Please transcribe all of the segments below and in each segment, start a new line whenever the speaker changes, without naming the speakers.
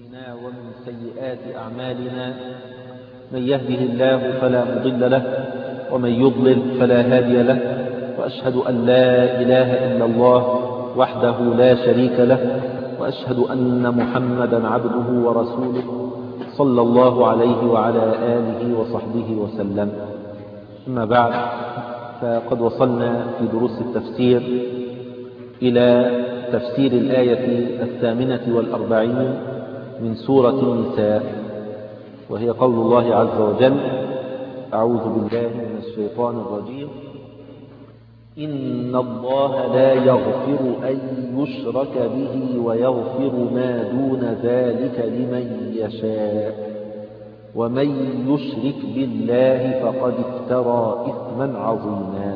أنفسنا ومن سيئات أعمالنا. من يهده الله فلا مضل له ومن يضلل فلا هادي له، وأشهد أن لا إله إلا الله وحده لا شريك له، وأشهد أن محمدا عبده ورسوله صلى الله عليه وعلى آله وصحبه وسلم. أما بعد، فقد وصلنا في دروس التفسير إلى تفسير الآية 48 من سورة النساء، وهي قول الله عز وجل: أعوذ بالله من الشيطان الرجيم: إن الله لا يغفر أن يشرك به ويغفر ما دون ذلك لمن يشاء، ومن يشرك بالله فقد افترى إثما عظيما.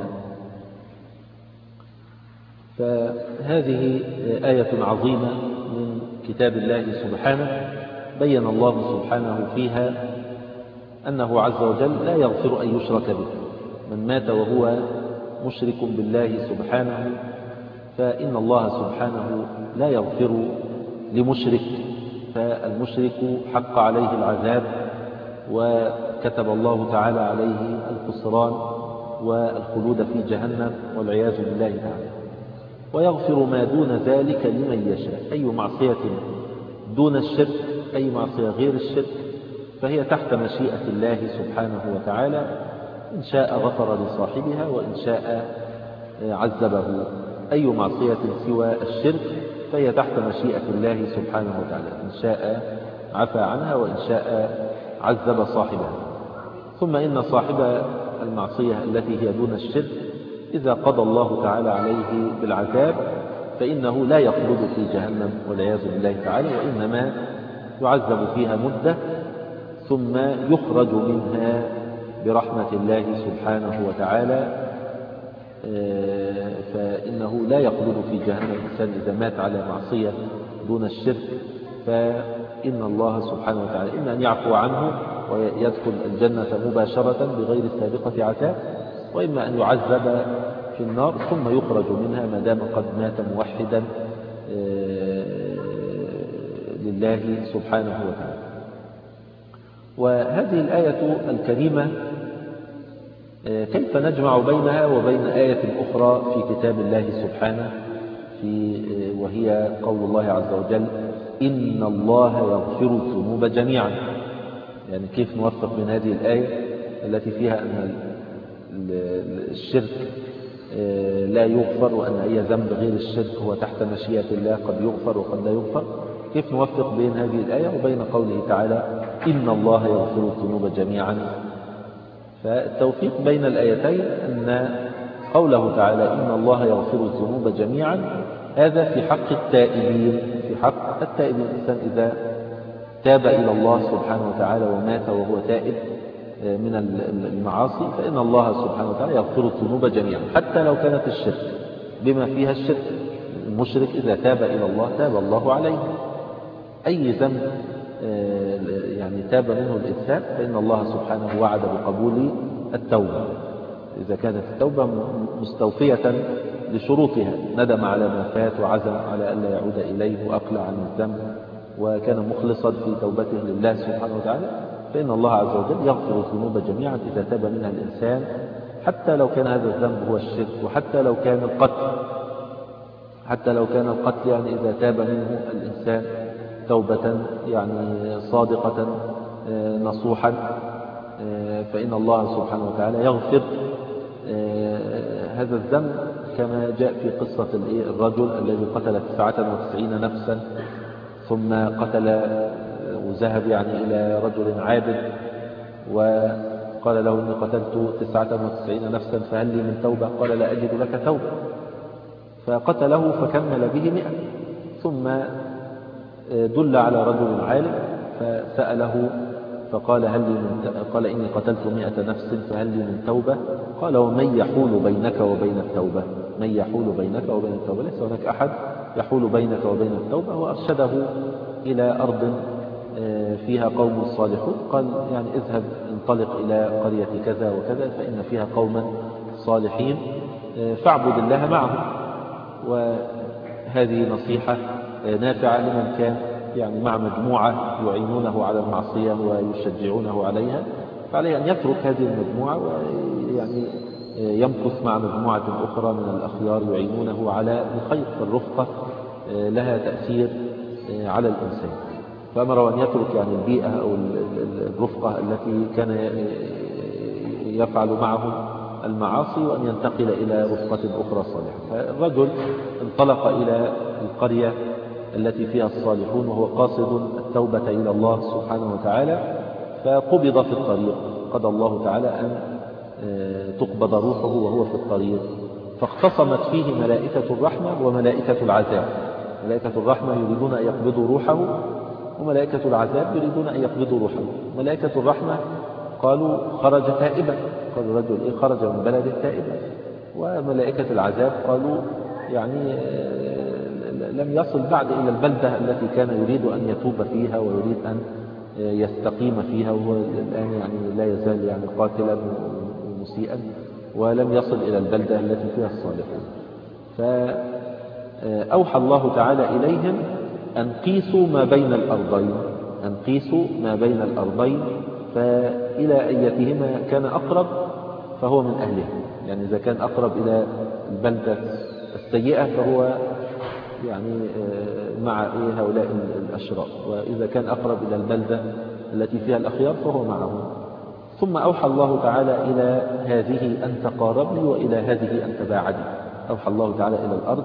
فهذه آية عظيمة من كتاب الله سبحانه، بين الله سبحانه فيها أنه عز وجل لا يغفر أن يشرك به. من مات وهو مشرك بالله سبحانه فإن الله سبحانه لا يغفر لمشرك، فالمشرك حق عليه العذاب، وكتب الله تعالى عليه الخسران والخلود في جهنم والعياذ بالله تعالى. ويغفر ما دون ذلك لمن يشاء، أي معصية دون الشرك، أي معصية غير الشرك، فهي تحت مشيئة الله سبحانه وتعالى. إن شاء غفر لصاحبها وإن شاء عذبه. أي معصية سوى الشرك فهي تحت مشيئة الله سبحانه وتعالى، إن شاء عفى عنها وإن شاء عذب صاحبها. ثم إن صاحب المعصية التي هي دون الشرك إذا قضى الله تعالى عليه بالعذاب فإنه لا يخلد في جهنم والعياذ بالله تعالى، وإنما يعذب فيها مدة ثم يخرج منها برحمة الله سبحانه وتعالى. فإنه لا يخلد في جهنم الإنسان إذا مات على معصية دون الشرك، فإن الله سبحانه وتعالى إما أن يعفو عنه ويدخل الجنة مباشرة بغير سابقة عذاب، وإما أن يعذب في النار ثم يخرج منها ما دام قد مات موحدا لله سبحانه وتعالى. وهذه الآية الكريمة كيف نجمع بينها وبين آية أخرى في كتاب الله سبحانه، وهي قول الله عز وجل: إن الله يغفر الذنوب جميعا. يعني كيف نوفق بين هذه الآية التي فيها أن الشرك لا يغفر، وأن أي ذنب غير الشرك هو تحت مشيئة الله، قد يغفر وقد لا يغفر. كيف نوفق بين هذه الآية وبين قوله تعالى: إن الله يغفر الذنوب جميعا؟ فالتوفيق بين الآيتين أن قوله تعالى: إن الله يغفر الذنوب جميعا، هذا في حق التائبين. في حق التائبين، الإنسان إذا تاب إلى الله سبحانه وتعالى ومات وهو تائب من المعاصي فإن الله سبحانه وتعالى يغفر الذنوب جميعا، حتى لو كانت الشرك بما فيها الشرك. المشرك إذا تاب إلى الله تاب الله عليه. أي ذنب يعني تاب منه الإنسان فإن الله سبحانه وعد بقبول التوبة إذا كانت التوبة مستوفية لشروطها، ندم على ما فات وعزم على ألا يعود إليه وأقلع عن الذنب وكان مخلصا في توبته لله سبحانه وتعالى، فإن الله عز وجل يغفر الذنوب جميعا إذا تاب منها الإنسان، حتى لو كان هذا الذنب هو الشرك، وحتى لو كان القتل، يعني إذا تاب منه الإنسان توبة يعني صادقة نصوحا فإن الله سبحانه وتعالى يغفر هذا الذنب، كما جاء في قصة الرجل الذي قتل 99 نفسا ثم قتل وذهب يعني إلى رجل عابد وقال له: إني قتلت 99 نفسا فهل لي من توبة؟ قال: لا أجد لك توبة. فقتله فكمل به 100، ثم دل على رجل عالم فسأله فقال: قال: إني قتلت 100 نفس فهل لي من توبة؟ قال: ومن يحول بينك وبين التوبة؟ من يحول بينك وبين التوبة؟ ليس هناك أحد يحول بينك وبين التوبة. وأرشده إلى أرض فيها قوم صالحون، قال: يعني اذهب انطلق إلى قرية كذا وكذا فإن فيها قوما صالحين فاعبد الله معهم. وهذه نصيحة نافعة لمن كان يعني مع مجموعة يعينونه على المعصية ويشجعونه عليها، فعليه أن يترك هذه المجموعة ويعني يمكث مع مجموعة أخرى من الأخيار يعينونه على الخير. فالرفقة لها تأثير على الإنسان. فأمره أن يترك يعني البيئة أو الرفقة التي كان يفعل معهم المعاصي وأن ينتقل إلى رفقة أخرى صالحة. فالرجل انطلق إلى القرية التي فيها الصالحون وهو قاصد التوبة إلى الله سبحانه وتعالى، فقبض في الطريق. قضى الله تعالى أن تقبض روحه وهو في الطريق، فاختصمت فيه ملائكة الرحمة وملائكة العذاب. ملائكة الرحمة يريدون أن يقبضوا روحه، وملائكة العذاب يريدون أن يقبضوا روحه. ملائكة الرحمة قالوا خرج تائبا، قال الرجل خرج من بلده تائبا. وملائكة العذاب قالوا يعني لم يصل بعد إلى البلدة التي كان يريد أن يتوب فيها ويريد أن يستقيم فيها، وهو الآن يعني لا يزال يعني قاتلا ومسيئا، ولم يصل إلى البلدة التي فيها الصالحون. فأوحى الله تعالى إليهم أن قيسوا ما بين الأرضين، أن قيسوا ما بين الأرضين، فإلى أيتهما كان أقرب فهو من أهله. يعني إذا كان أقرب إلى البلدة السيئة فهو يعني مع هؤلاء الأشرار، وإذا كان أقرب إلى البلدة التي فيها الأخيار فهو معهم. ثم أوحى الله تعالى إلى هذه أن تقاربني وإلى هذه أن تباعدي. أوحى الله تعالى إلى الأرض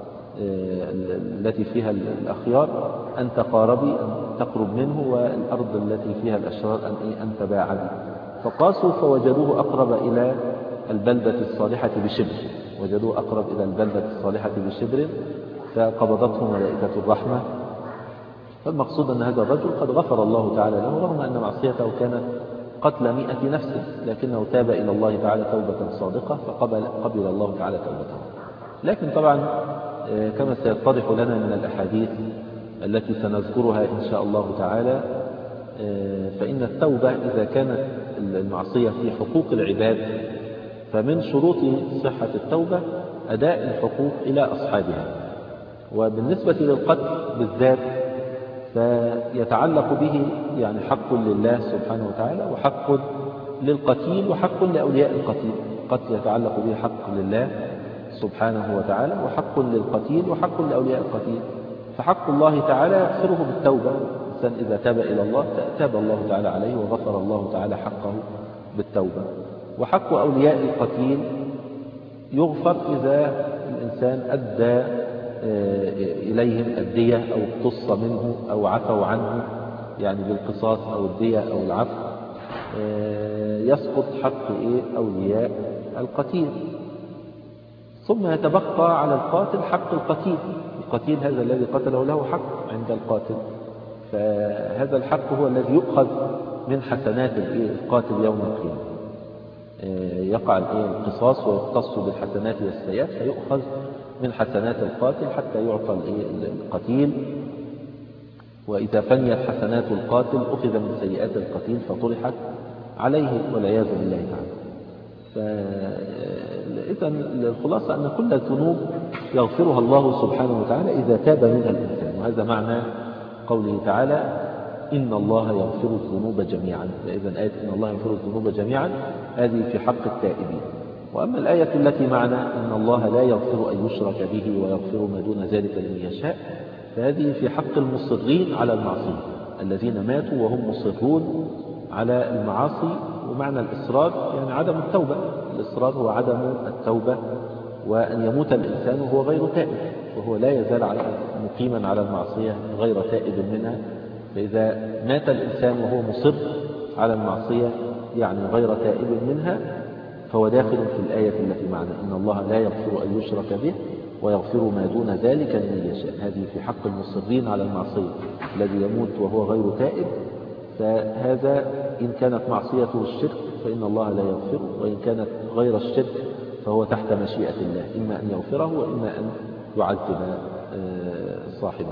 التي فيها الأخيار أن تقاربي، أن تقرب منه، والأرض التي فيها الأشرار أن تباعدي. فقاسوا فوجدوه أقرب إلى البلدة الصالحة بشبر، وجدوه أقرب إلى البلدة الصالحة بشبر، فقبضته ملائكة الرحمة. فالمقصود أن هذا الرجل قد غفر الله تعالى له، رغم أن معصيته كانت قتل 100 نفس، لكنه تاب إلى الله تعالى توبة صادقة فقبل الله تعالى توبته. لكن طبعا كما سيتضح لنا من الأحاديث التي سنذكرها إن شاء الله تعالى، فإن التوبة إذا كانت المعصية في حقوق العباد فمن شروط صحة التوبة أداء الحقوق إلى أصحابها. وبالنسبة للقتل بالذات فيتعلق به يعني حق لله سبحانه وتعالى وحق للقتيل وحق لأولياء القتيل. القتل يتعلق به حق لله سبحانه وتعالى وحق للقتيل وحق لأولياء القتيل. فحق الله تعالى يغفره بالتوبة، الإنسان إذا تاب إلى الله تاب الله تعالى عليه وغفر الله تعالى حقه بالتوبة. وحق أولياء القتيل يغفر إذا الإنسان أدى إليهم الدية أو اقتص منه أو عفوا عنه، يعني بالقصاص أو الدية أو العفو، يسقط حق أولياء القتيل. ثم يتبقى على القاتل حق القتيل. القتيل هذا الذي قتله له حق عند القاتل، فهذا الحق هو الذي يؤخذ من حسنات القاتل يوم القيامة. يقع القصاص ويقتص بالحسنات والسيئات، فيؤخذ من حسنات القاتل حتى يعطى القتيل. وإذا فنيت حسنات القاتل أخذ من سيئات القتيل فطرحت عليه والعياذ بالله تعالى. فإذا الخلاصة أن كل الذنوب يغفرها الله سبحانه وتعالى إذا تاب منها الإنسان، وهذا معنى قوله تعالى إن الله يغفر الذنوب جميعا. فإذا آية إن الله يغفر الذنوب جميعا هذه في حق التائبين. وأما الآية التي معنا إن الله لا يغفر أن يشرك به ويغفر ما دون ذلك لمن يشاء، فهذه في حق المصرين على المعصية، الذين ماتوا وهم مصرون على المعاصي. ومعنى الإصرار يعني عدم التوبة. الإصرار هو عدم التوبة، وأن يموت الإنسان وهو غير تائب، وهو لا يزال مقيما على المعصية غير تائب منها. فإذا مات الإنسان وهو مصر على المعصية يعني غير تائب منها فهو داخل في الآية التي معنا إن الله لا يغفر أن يشرك به ويغفر ما دون ذلك لمن يشاء. هذه في حق المصرين على المعصية، الذي يموت وهو غير تائب، فهذا إن كانت معصيته الشرك فإن الله لا يغفر، وإن كانت غير الشرك فهو تحت مشيئة الله، إما أن يغفره وإما أن يعذب صاحبه.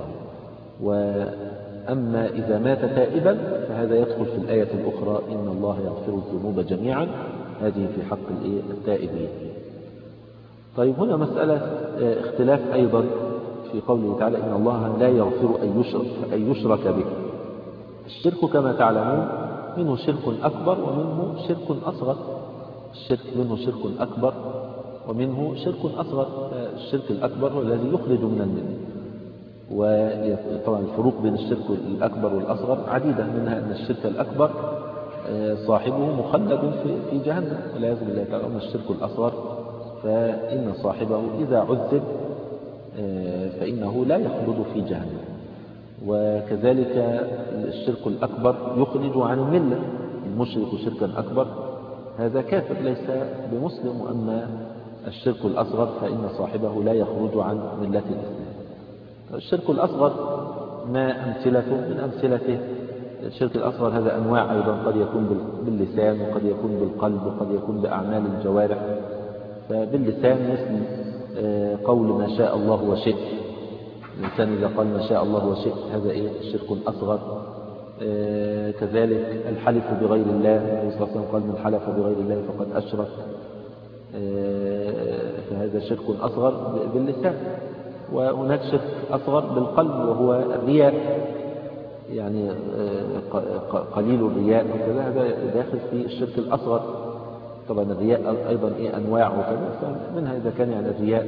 وأما إذا مات تائبا فهذا يدخل في الآية الأخرى إن الله يغفر الذنوب جميعا، هذه في حق التائبين. طيب هنا مسألة اختلاف أيضا في قوله تعالى إن الله لا يغفر أن يشرك به. الشرك كما تعلمون منه شرك أكبر ومنه شرك أصغر. الشرك منه شرك أكبر ومنه شرك أصغر. الشرك الأكبر هو الذي يخرج من الملة، وطبعا الفروق بين الشرك الأكبر والأصغر عديدة، منها أن الشرك الأكبر صاحبه مخلد في جهنم والعياذ بالله تعالى. أما الشرك الأصغر فإن صاحبه إذا عذب فإنه لا يخلد في جهنم. وكذلك الشرك الأكبر يخرج عن الملة. المشرك شركا أكبر هذا كافر ليس بمسلم، وأما الشرك الأصغر فإن صاحبه لا يخرج عن ملة الإسلام. الشرك الأصغر ما أمثلته؟ من أمثلته الشرك الأصغر هذا أنواع أيضا، قد يكون باللسان وقد يكون بالقلب وقد يكون بأعمال الجوارح. فباللسان مثل قول ما شاء الله وشئت. الإنسان إذا قال ما شاء الله وشئت هذا شرك أصغر. كذلك الحلف بغير الله، النبي صلى الله عليه وسلم قال من حلف بغير الله فقد أشرك، فهذا شرك أصغر باللسان. وهناك شرك أصغر بالقلب وهو الرياء، يعني قليل الرياء وكذا، هذا داخل في الشرك الأصغر. طبعا الرياء أيضا أنواع وكذا، فمنها إذا كان يعني الرياء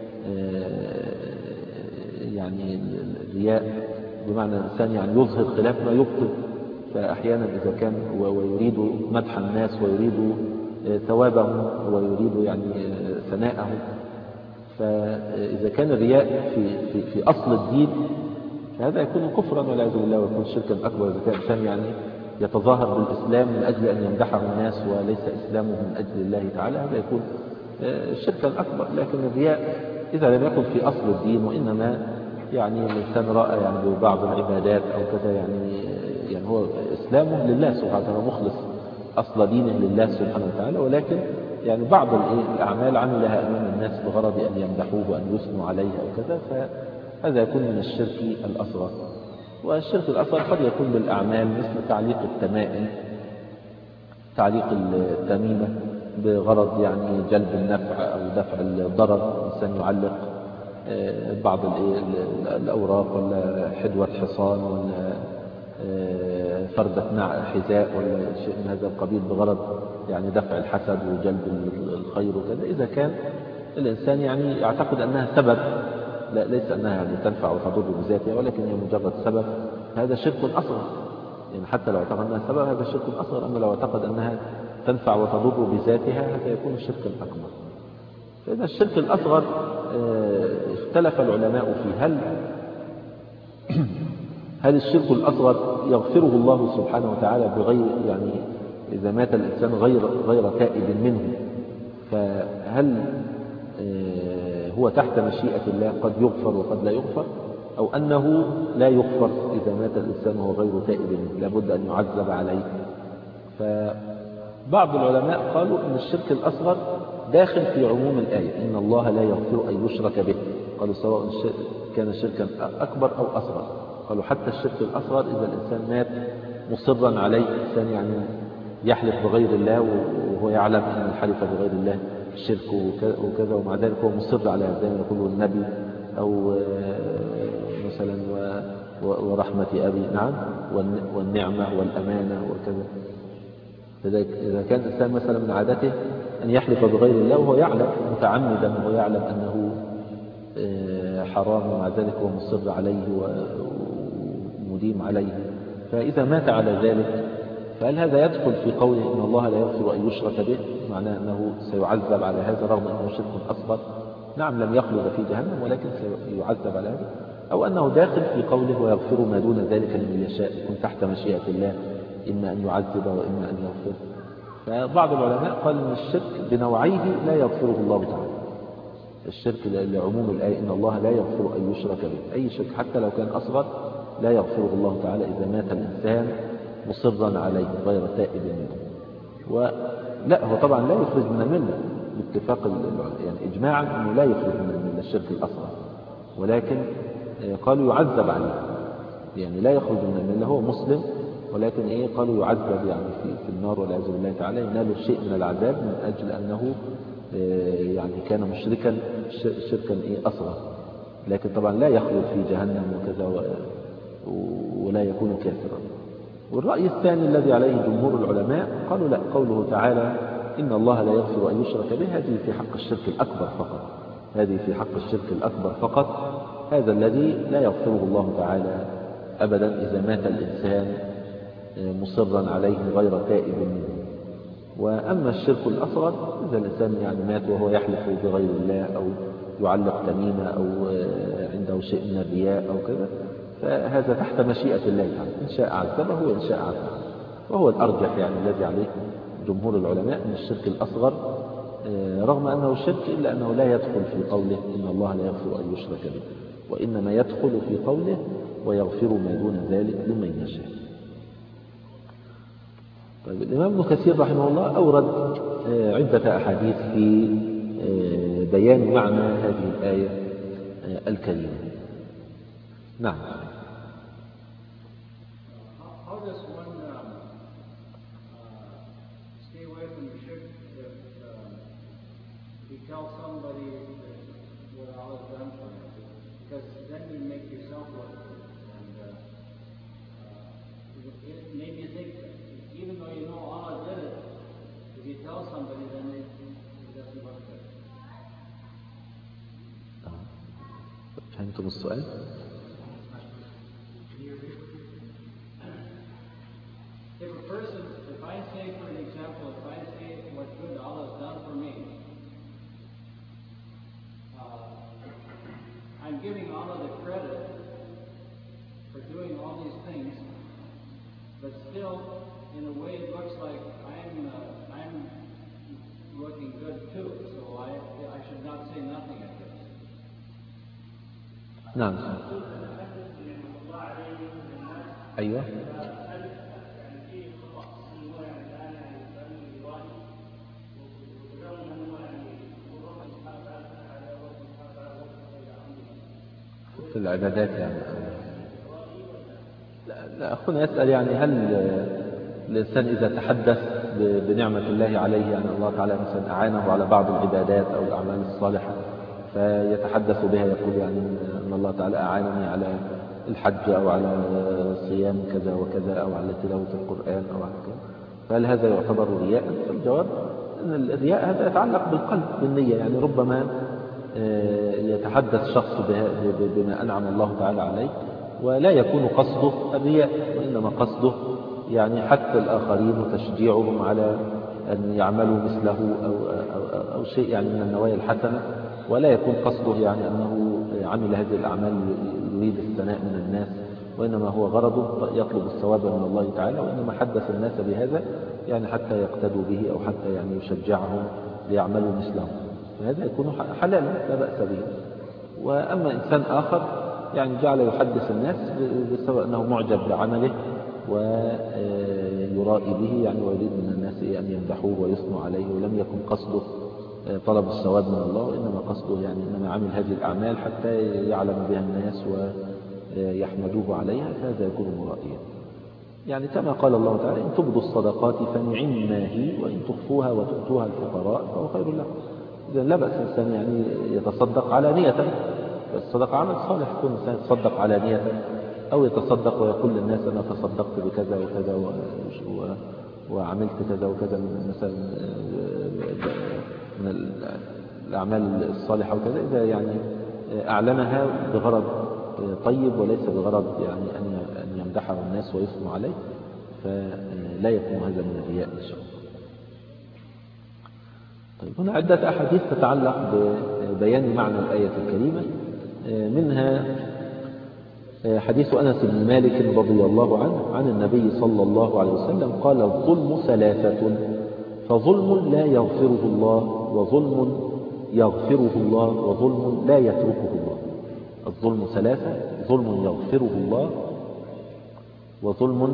يعني الرياء بمعنى الإنسان يعني يظهر خلاف ما يبطل. فأحيانا إذا كان ويريد مدح الناس ويريد ثوابهم ويريد يعني ثناءهم، فإذا كان الرياء في أصل الدين فهذا يكون كفرا والعياذ بالله، ويكون شركا أكبر. إذا كان الإنسان يعني يتظاهر بالإسلام من أجل أن يمدحه الناس وليس إسلامه من أجل الله تعالى، هذا يكون شركا أكبر. لكن الرياء إذا لم يكن في أصل الدين، وإنما يعني الإنسان رأى يعني ببعض العبادات أو كذا، يعني هو إسلامه لله سبحانه وتعالى، مخلص أصل دينه لله سبحانه وتعالى، ولكن يعني بعض الأعمال عملها أمام الناس بغرض أن يمدحوه وأن يثنوا عليه أو كذا، فهذا يكون من الشرك الأصغر. والشرك الأصغر قد يكون بالأعمال مثل تعليق التمائم، تعليق التميمة بغرض يعني جلب النفع أو دفع الضرر. الإنسان يعلق بعض الأوراق ولا حدوة حصان ولا فردة حذاء ولا شيء من هذا القبيل بغرض يعني دفع الحسد وجلب الخير وكذا. إذا كان الإنسان يعني يعتقد أنها سبب، لا ليس أنها يعني تنفع وتضر بذاتها، ولكن هي مجرد سبب، هذا شرك أصغر. يعني حتى لو اعتقد أنها سبب هذا شرك أصغر، أما لو اعتقد أنها تنفع وتضر بذاتها هذا يكون الشرك الأكبر. فإذا الشرك الأصغر اختلف العلماء فيه، هل الشرك الأصغر يغفره الله سبحانه وتعالى بغير يعني إذا مات الإنسان غير تائب منه، فهل هو تحت مشيئة الله قد يغفر وقد لا يغفر، أو أنه لا يغفر إذا مات الإنسان وهو غير تائب منه لابد أن يعذب عليه؟ فبعض العلماء قالوا أن الشرك الأصغر داخل في عموم الآية إن الله لا يغفر أن يشرك به. قالوا سواء كان شركا أكبر أو أصغر. قالوا حتى الشرك الأصغر إذا الإنسان مات مصرا عليه، الإنسان يعني يحلف بغير الله وهو يعلم أن الحلف بغير الله الشرك وكذا، ومع ذلك هو مصر على ذلك يقول النبي أو مثلا ورحمة أبي، نعم، والنعمة والأمانة وكذا. إذا كان الإنسان مثلا من عادته أن يحلف بغير الله وهو يعلم متعمدا وهو يعلم أنه حرام، ومع ذلك هو مصر عليه ومديم عليه، فإذا مات على ذلك فهل هذا يدخل في قوله إن الله لا يغفر أن يشرك به؟ معناه أنه سيعذب على هذا رغم أنه شرك أصغر، نعم لم يخلد في جهنم ولكن سيعذب على هذا، أو أنه داخل في قوله ويغفر ما دون ذلك لمن يشاء، يكون تحت مشيئة الله إما أن يعذب وإما أن يغفر. فبعض العلماء قال أن الشرك بنوعيه لا يغفره الله تعالى. الشرك لعموم الآية إن الله لا يغفر أن يشرك به، أي شرك حتى لو كان أصغر لا يغفره الله تعالى إذا مات الإنسان مصرا عليه غير تائب منه. ولا هو طبعا لا يخرج من الملة باتفاق يعني إجماعا أنه لا يخرج من الملة الشرك الأصغر، ولكن قالوا يعذب عليه، يعني لا يخرج من الملة، هو مسلم ولكن قالوا يعذب يعني في النار والعياذ بالله تعالى، ينال شيء من العذاب من أجل أنه يعني كان مشركا شركا أصغر. لكن طبعا لا يخلد في جهنم وكذا ولا يكون كافرا. والرأي الثاني الذي عليه جمهور العلماء قالوا لا، قوله تعالى إن الله لا يغفر أن يشرك به، هذه في حق الشرك الأكبر فقط، هذه في حق الشرك الأكبر فقط، هذا الذي لا يغفره الله تعالى أبدا إذا مات الإنسان مصرا عليه غير تائب منه. وأما الشرك الأصغر إذا الإنسان يعني مات وهو يحلف بغير الله أو يعلق تميمة أو عنده شيء من الرياء أو كذا، فهذا تحت مشيئة الله تعالى، إن شاء عذبه وإن شاء عذبه. وهو الأرجح يعني الذي عليه جمهور العلماء من الشرك الأصغر رغم أنه شرك إلا أنه لا يدخل في قوله إن الله لا يغفر أن يشرك به، وإنما يدخل في قوله ويغفر ما دون ذلك لمن يشاء. طيب، الإمام ابن كثير رحمه الله أورد عدة أحاديث في بيان معنى هذه الآية الكريمة. نعم. فهمتم السؤال؟
I'm giving Allah the credit for doing all these things, but still, in a way, it looks like I'm looking good too. So I should not say nothing at this.
نعم. أيوة. في العبادات يعني. لا أخونا يسأل يعني هل الإنسان إذا تحدث بنعمة الله عليه، يعني الله تعالى مثلا أعانه على بعض العبادات أو الأعمال الصالحة فيتحدث بها، يقول يعني أن الله تعالى أعانني على الحج أو على صيام كذا وكذا أو على تلاوة القرآن أو على كذا، فهل هذا يعتبر رياء؟ فالجواب أن الرياء هذا يتعلق بالقلب بالنية. يعني ربما يتحدث شخص بما أنعم الله تعالى عليه ولا يكون قصده الرياء، وإنما قصده يعني حتى الآخرين وتشجيعهم على أن يعملوا مثله أو شيء يعني من النوايا الحسنة، ولا يكون قصده يعني أنه عمل هذه الأعمال يريد الثناء من الناس، وإنما هو غرضه يطلب الثواب من الله تعالى، وإنما حدث الناس بهذا يعني حتى يقتدوا به أو حتى يعني يشجعهم ليعملوا مثله، فهذا يكون حلالا لا بأس به. وأما إنسان آخر يعني جعل يحدث الناس بسبب أنه معجب بعمله ويرائي به يعني ويريد من الناس أن يمدحوه ويثنوا عليه، ولم يكن قصده طلب الثواب من الله، وإنما قصده يعني إنما عمل هذه الأعمال حتى يعلم بها الناس ويحمدوه عليها، فهذا يكون مرائيا. يعني كما قال الله تعالى إن تبدوا الصدقات فنعم ما هي وإن تخفوها وتؤتوها الفقراء فهو خير لكم. إذا لا بأس الإنسان يعني يتصدق علانية، الصدقة عمل صالح، يكون الإنسان يتصدق علانية أو يتصدق ويقول للناس أنا تصدقت بكذا وكذا وعملت كذا وكذا مثلا من الأعمال الصالحة وكذا، إذا يعني أعلنها بغرض طيب وليس بغرض يعني أن يمدحه الناس ويثنوا عليه، فلا يكون هذا من الرياء إن شاء الله. طيب، هنا عدة أحاديث تتعلق ببيان معنى الآية الكريمة، منها حديث أنس بن مالك رضي الله عنه عن النبي صلى الله عليه وسلم قال الظلم ثلاثة، فظلم لا يغفره الله وظلم يغفره الله وظلم لا يتركه الله. الظلم ثلاثة: ظلم يغفره الله، وظلم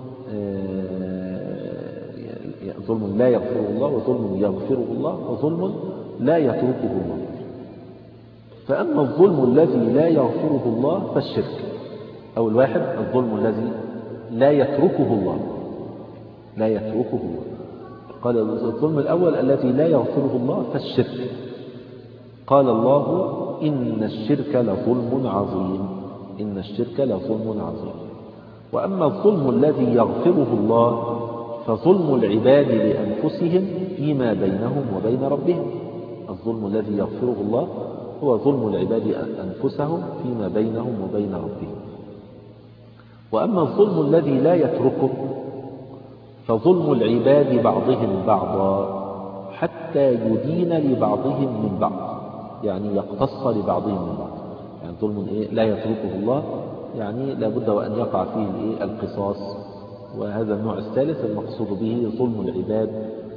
ظلم لا يغفره الله، وظلم يغفره الله، وظلم لا يتركه الله. فأما الظلم الذي لا يغفره الله فالشرك. أول واحد الظلم الذي لا يتركه الله، لا يتركه الله. قال الظلم الأول الذي لا يغفره الله فالشرك. قال الله إن الشرك لظلم عظيم. إن الشرك لظلم عظيم. وأما الظلم الذي يغفره الله فظلم العباد لأنفسهم فيما بينهم وبين ربهم. الظلم الذي يغفره الله هو ظلم العباد أنفسهم فيما بينهم وبين ربهم. وأما الظلم الذي لا يتركه فظلم العباد بعضهم بعضا حتى يدين لبعضهم من بعض، يعني يقتص لبعضهم من بعض. يعني ظلم لا يتركه الله، يعني لابد وأن يقع فيه القصاص. وهذا النوع الثالث المقصود به ظلم العباد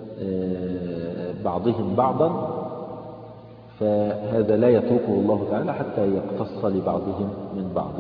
بعضهم بعضا، فهذا لا يتركه الله تعالى حتى يقتص لبعضهم من بعض.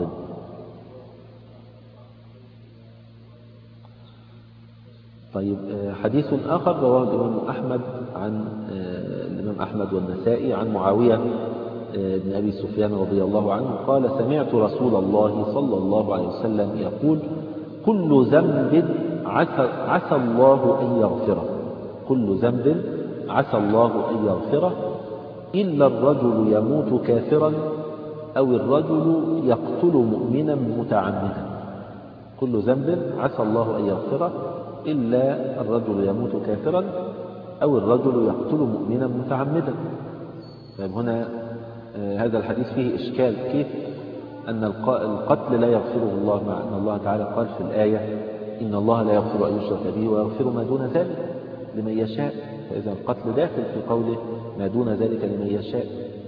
طيب، حديث آخر رواه الإمام أحمد عن الإمام أحمد والنسائي عن معاوية بن أبي سفيان رضي الله عنه قال: سمعت رسول الله صلى الله عليه وسلم يقول: كل ذنب عسى الله أن يغفره، كل ذنب عسى الله أن يغفره إلا الرجل يموت كافرا أو الرجل يقتل مؤمنا متعمدا. كل ذنب عسى الله أن يغفره إلا الرجل يموت كافرا أو الرجل يقتل مؤمنا متعمدا. طيب، هنا هذا الحديث فيه إشكال، كيف أن القتل لا يغفره الله، مع أن الله تعالى قال في الآية: إن الله لا يغفر أن يشرك به ويغفر ما دون ذلك لمن يشاء. فإذا القتل داخل في قوله ما دون ذلك لمن يشاء،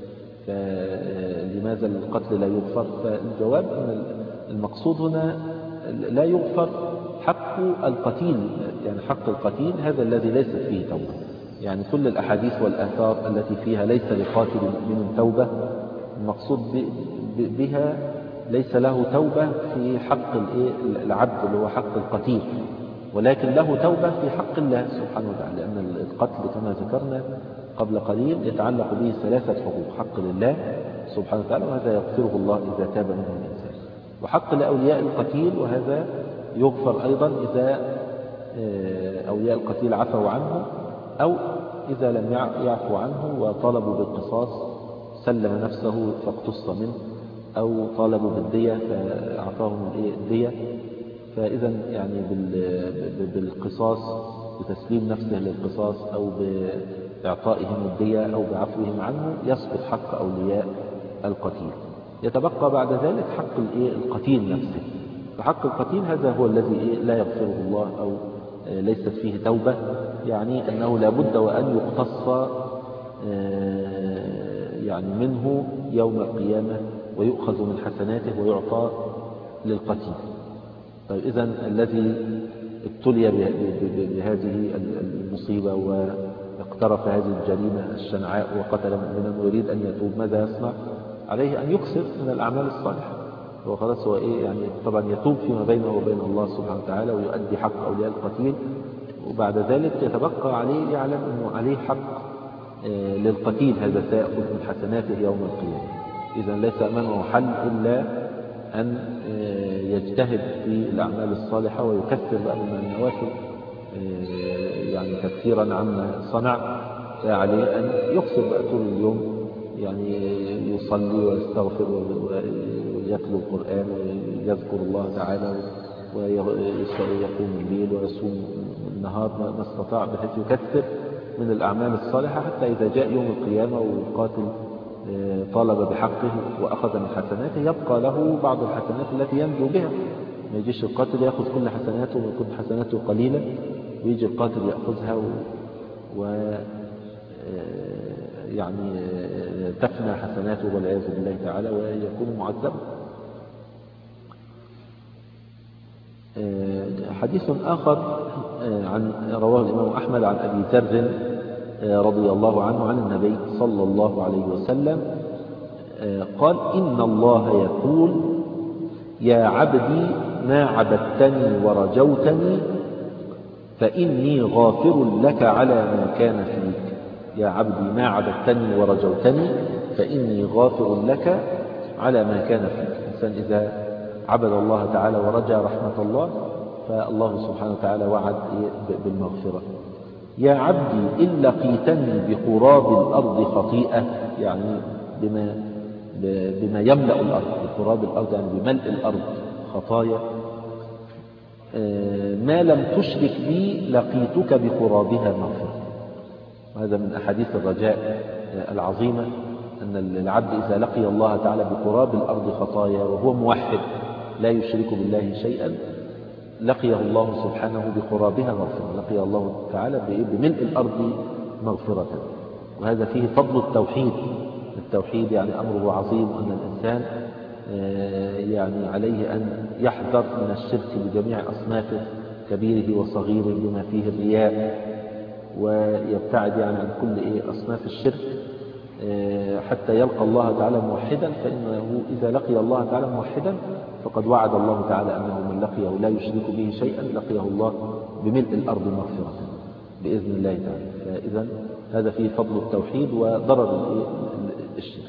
فلماذا القتل لا يغفر؟ فالجواب أن المقصود هنا لا يغفر حق القتيل، يعني حق القتيل هذا الذي ليست فيه توبة. يعني كل الأحاديث والآثار التي فيها ليس لقاتل مؤمن توبة، المقصود بها ليس له توبة في حق العبد اللي هو حق القتيل، ولكن له توبة في حق الله سبحانه وتعالى، لأن القتل كما ذكرنا قبل قليل يتعلق به 3 حقوق: حق لله سبحانه وتعالى، وهذا يغفره الله إذا تاب منه الإنسان، وحق لأولياء القتيل، وهذا يغفر أيضا إذا أولياء القتيل عفوا عنه، أو إذا لم يعفو عنه وطالبوا بالقصاص سلم نفسه فاقتص منه، أو طالبوا بالدية فأعطاهم الدية. فإذا يعني بالقصاص، بتسليم نفسه للقصاص أو بإعطائهم الدية أو بعفوهم عنه يسقط حق أولياء القتيل. يتبقى بعد ذلك حق القتيل نفسه. فحق القتيل هذا هو الذي لا يغفره الله أو ليست فيه توبة، يعني أنه لا بد وأن يقتص يعني منه يوم القيامة ويؤخذ من حسناته ويعطى للقتيل. طيب، إذن الذي ابتلي بهذه المصيبة واقترف هذه الجريمة الشنعاء وقتل مؤمنا ويريد أن يتوب، ماذا يصنع؟ عليه أن يكثر من الأعمال الصالحة. هو خلاص هو يعني طبعا يتوب فيما بينه وبين الله سبحانه وتعالى ويؤدي حق أولياء القتيل، وبعد ذلك يتبقى عليه يعلم أنه عليه حق للقتيل، هذا سيأخذ من حسناته يوم القيامة. إذن ليس أمامه حل إلا أن يجتهد في الأعمال الصالحة ويكثر بقى من النوافل، يعني تكثيرا عما صنع. فعليه أن يكثر بقى طول اليوم، يعني يصلي ويستغفر ويتلو القرآن ويذكر الله تعالى ويقوم الليل ويصوم النهار ما استطاع، بحيث يكثر من الأعمال الصالحة حتى إذا جاء يوم القيامة والقاتل طالب بحقه وأخذ من حسناته يبقى له بعض الحسنات التي ينجو بها. ما يجيش القاتل يأخذ كل حسناته ويكون حسناته قليلة، ويجي القاتل يأخذها يعني تفنى حسناته والعياذ بالله تعالى ويكون معذبا. حديث آخر رواه الإمام أحمد عن أبي ذر رضي الله عنه عن النبي صلى الله عليه وسلم قال: إن الله يقول: يا عبدي ما عبدتني ورجوتني فإني غافر لك على ما كان فيك. يا عبدي ما عبدتني ورجوتني فإني غافر لك على ما كان فيك. الإنسان إذا عبد الله تعالى ورجى رحمة الله فالله سبحانه وتعالى وعد بالمغفرة. يا عبدي إن لقيتني بقراب الأرض خطيئة، يعني بما بما يملأ الأرض، بتراب الأرض يعني بملء الأرض خطايا، ما لم تشرك بي لقيتك بقرابها مغفرة. وهذا من أحاديث الرجاء العظيمة، أن العبد إذا لقي الله تعالى بقراب الأرض خطايا وهو موحد لا يشرك بالله شيئا، لقيه الله سبحانه بقرابها مغفرة، لقي الله تعالى بملء الأرض مغفرة. وهذا فيه فضل التوحيد. التوحيد يعني أمره عظيم، أن الإنسان يعني عليه أن يحذر من الشرك بجميع أصنافه كبيره وصغيره بما فيه الرياء، ويبتعد يعني عن كل أصناف الشرك حتى يلقى الله تعالى موحدا. فإنه إذا لقي الله تعالى موحدا فقد وعد الله تعالى أنه من لقيه لا يشرك به شيئا لقيه الله بملء الأرض مغفرة بإذن الله تعالى. فإذا هذا فيه فضل التوحيد وضرر الشرك.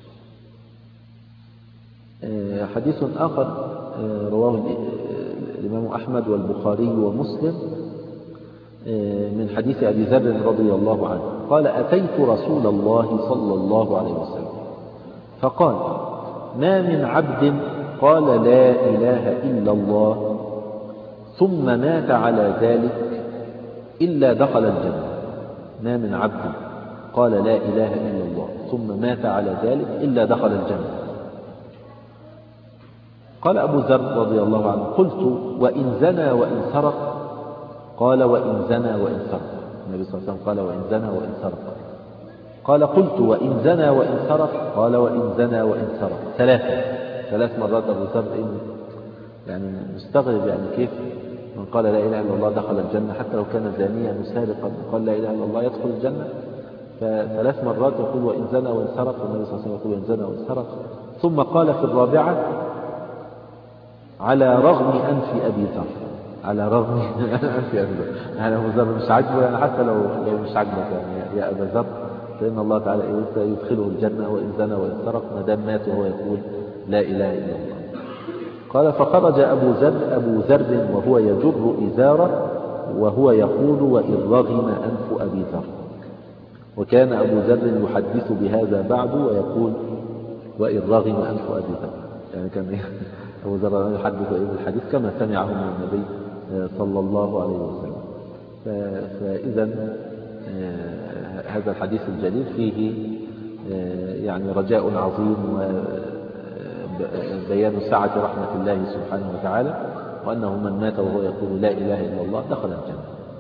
حديث آخر رواه الإمام أحمد والبخاري ومسلم من حديث أبي ذر رضي الله عنه قال: أتيت رسول الله صلى الله عليه وسلم فقال: ما من عبد قال لا إله إلا الله ثم مات على ذلك إلا دخل الجنة. ما من عبد قال لا إله إلا الله ثم مات على ذلك إلا دخل الجنة. قال أبو ذر رضي الله عنه: قلت: وإن زنى وإن سرق؟ قال: وإن زنى وإن سرق. النبي صلى الله عليه وسلم قال: وإن زنى وإن سرق. قال: قلت: وإن زنى وإن سرق؟ قال: وإن زنى وإن سرق. ثلاث مرات أبو ذر يعني مستغرب، يعني كيف من قال لا إله إلا الله دخل الجنة حتى لو كان زانيا وسارقا قال لا إله إلا الله يدخل الجنة. فثلاث مرات يقول وإن زنى وإن سرق، والنبي صلى الله عليه وسلم يقول وإن زنى وإن سرق. ثم قال في الرابعة: على رغم أنف أبي ذر. على رغم أنف أبي ذر، يعني أبو ذر مش عاجبه، يعني حتى لو مش عاجبك يعني يا أبا ذر، فإن الله تعالى يدخله الجنة وإن زنى وإن سرق ما دام مات وهو يقول لا إله إلا الله. قال: فخرج أبو ذر وهو يجر إزاره وهو يقول وإن رغم أنف أبي ذر. وكان أبو ذر يحدث بهذا بعد ويقول وإن رغم أنف أبي ذر، يعني كان أبو ذر يحدث الحديث كما سمعه من النبي صلى الله عليه وسلم. فإذا هذا الحديث الجليل فيه يعني رجاء عظيم وبيان سعة رحمة الله سبحانه وتعالى، وأنه من مات وهو يقول لا إله إلا الله دخل الجنة.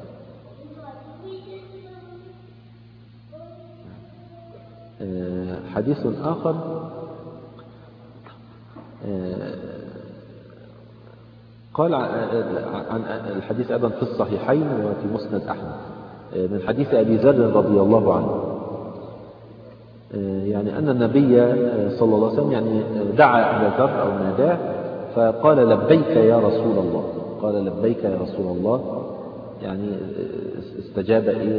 حديث آخر قال عن الحديث أيضا في الصحيحين وفي مسند أحمد من حديث أبي ذر رضي الله عنه، يعني أن النبي صلى الله عليه وسلم يعني دعا أبا ذر أو ناداه فقال لبيك يا رسول الله. قال لبيك يا رسول الله، يعني استجاب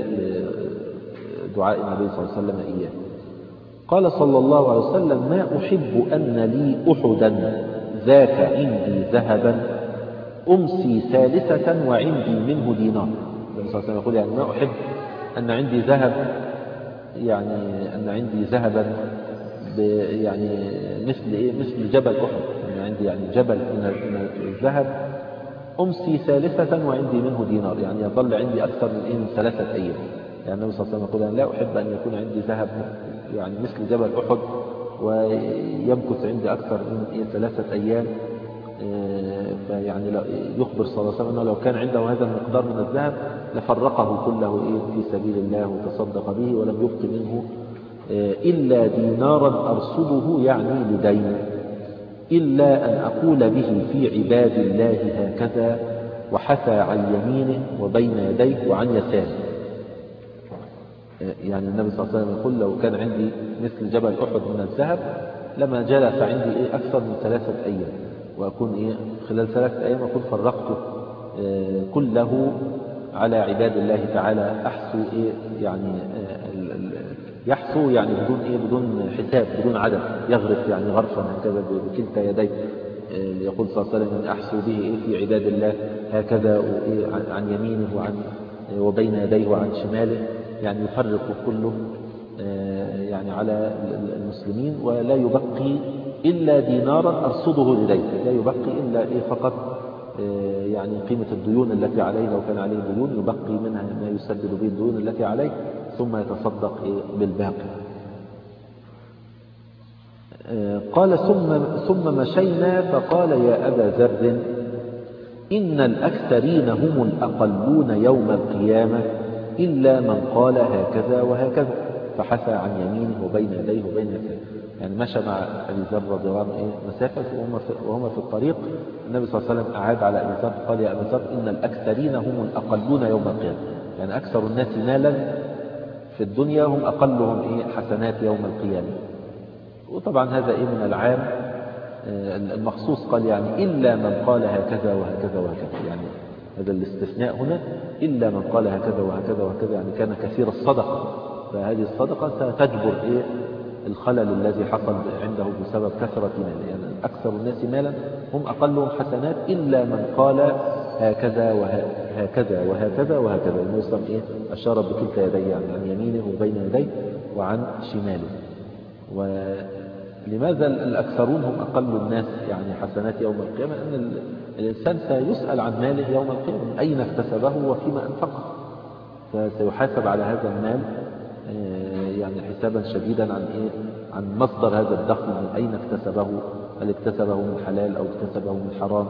دعاء النبي صلى الله عليه وسلم إياه. قال صلى الله عليه وسلم: ما أحب أن لي أحدا ذاك عندي ذهبا أمسي ثالثة وعندي منه دينار. النبي صلى الله عليه وسلم يقول يعني ما أحب أن عندي ذهب، يعني أن عندي ذهبا يعني مثل جبل أحد، أن عندي يعني جبل من الذهب أمسي ثالثة وعندي منه دينار، يعني يظل عندي أكثر من 3 أيام. يعني النبي صلى الله عليه وسلم يقول أنا لا أحب أن يكون عندي ذهب يعني مثل جبل أحد ويمكث عندي أكثر من 3 أيام. فيعني يخبر صلى الله عليه وسلم أنه لو كان عنده هذا المقدار من الذهب لفرقه كله في سبيل الله وتصدق به ولم يبق منه إلا دينارا أرصده يعني لدين، إلا أن أقول به في عباد الله هكذا وحثى عن يمينه وبين يديه وعن يساره. يعني النبي صلى الله عليه وسلم يقول لو كان عندي مثل جبل أحد من الذهب لما جلس عندي أكثر من 3 أيام، وأكون خلال 3 أيام أكون فرقته كله على عباد الله تعالى أحسو يعني يحسو يعني بدون حساب بدون عدد، يغرف يعني غرفا هكذا بكلتا يديه. يقول صلى الله عليه وسلم أحسو به في عباد الله هكذا عن يمينه وبين يديه وعن شماله، يعني يفرق كله يعني على المسلمين، ولا يبقي إلا دينارا أرصده إليه، لا يبقي إلا فقط يعني قيمة الديون التي عليه، لو كان عليه ديون يبقي منها ما يسدد به الديون التي عليه، ثم يتصدق بالباقي. قال ثم مشينا فقال يا أبا ذر إن الأكثرين هم الأقلون يوم القيامة إلا من قال هكذا وهكذا، فحثى عن يمينه وبين يديه وبين يساره. يعني مشى مع أبي ذر رضي الله عنه مسافة، وهما في الطريق النبي صلى الله عليه وسلم أعاد على أبي ذر قال يا أبي ذر إن الأكثرين هم الأقلون يوم القيامة، يعني أكثر الناس مالا في الدنيا هم أقلهم حسنات يوم القيامة. وطبعا هذا من العام المخصوص، قال يعني إلا من قال هكذا وهكذا وهكذا، يعني هذا الاستثناء هنا إلا من قال هكذا وهكذا وهكذا، يعني كان كثير الصدقة، فهذه الصدقة ستجبر الخلل الذي حصل عنده بسبب كثرة ماله. يعني أكثر الناس مالا هم أقلهم حسنات إلا من قال هكذا وهكذا وهكذا وهكذا. النبي صلى الله عليه وسلم أشار بكلتا يديه، يعني عن يمينه وبين يديه وعن شماله. ولماذا الأكثرون هم أقل الناس يعني حسنات يوم القيامة؟ أن الإنسان سيسأل عن ماله يوم القيامة، أين اكتسبه وفيما أنفقه، فسيحاسب على هذا المال يعني حسابا شديدا عن مصدر هذا الدخل، من أين اكتسبه، هل اكتسبه من حلال أو اكتسبه من حرام،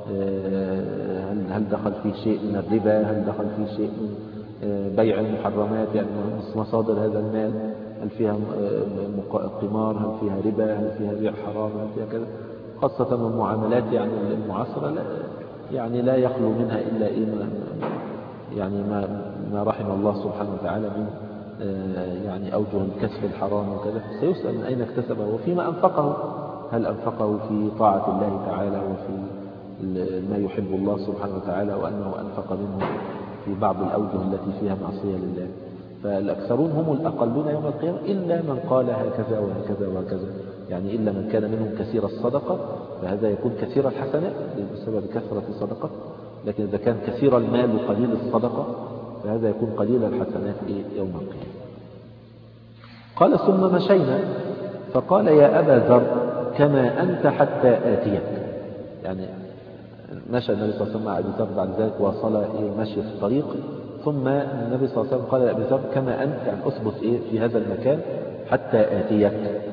هل دخل فيه شيء من الربا، هل دخل فيه شيء من بيع المحرمات، يعني مصادر هذا المال، هل فيها قمار، هل فيها ربا، هل فيها بيع حرام، هل فيها كذا. خاصة المعاملات يعني المعاصرة يعني لا يخلو منها إلا يعني ما رحم الله سبحانه وتعالى من يعني أوجه الكسب الحرام وكذا. سيسأل من أين اكتسبه وفيما أنفقه، هل أنفقه في طاعة الله تعالى وفي ما يحب الله سبحانه وتعالى، وأنه أنفق منه في بعض الأوجه التي فيها معصية لله. فالأكثرون هم الأقلون يوم القيامة إلا من قال هكذا وهكذا وهكذا، يعني إلا من كان منهم كثير الصدقة، فهذا يكون كثير الحسنات بسبب كثرة الصدقة، لكن إذا كان كثير المال وقليل الصدقة فهذا يكون قليل الحسنات يوم القيامة. قال ثم مشينا فقال يا أبا ذر كما أنت حتى آتيك، يعني مشى النبي صلى الله عليه وسلم مع أبي ذر بعد ذلك وصل مشي في الطريق، ثم النبي صلى الله عليه وسلم قال لأبي ذر كما أنت، يعني أثبت في هذا المكان حتى آتيك.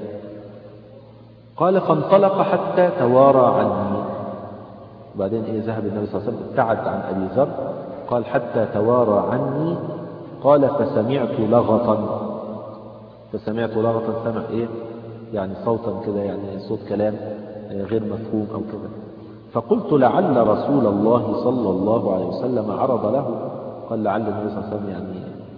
قال فانطلق حتى توارى عني، وبعدين ذهب النبي صلى الله عليه وسلم ابتعد عن أبي ذر، قال حتى توارى عني، قال فسمعت لغطا، سمع يعني صوتا كده، يعني صوت كلام غير مفهوم أو كذا. فقلت لعل رسول الله صلى الله عليه وسلم عرض له، قال لعل النبي صلى الله عليه وسلم يعني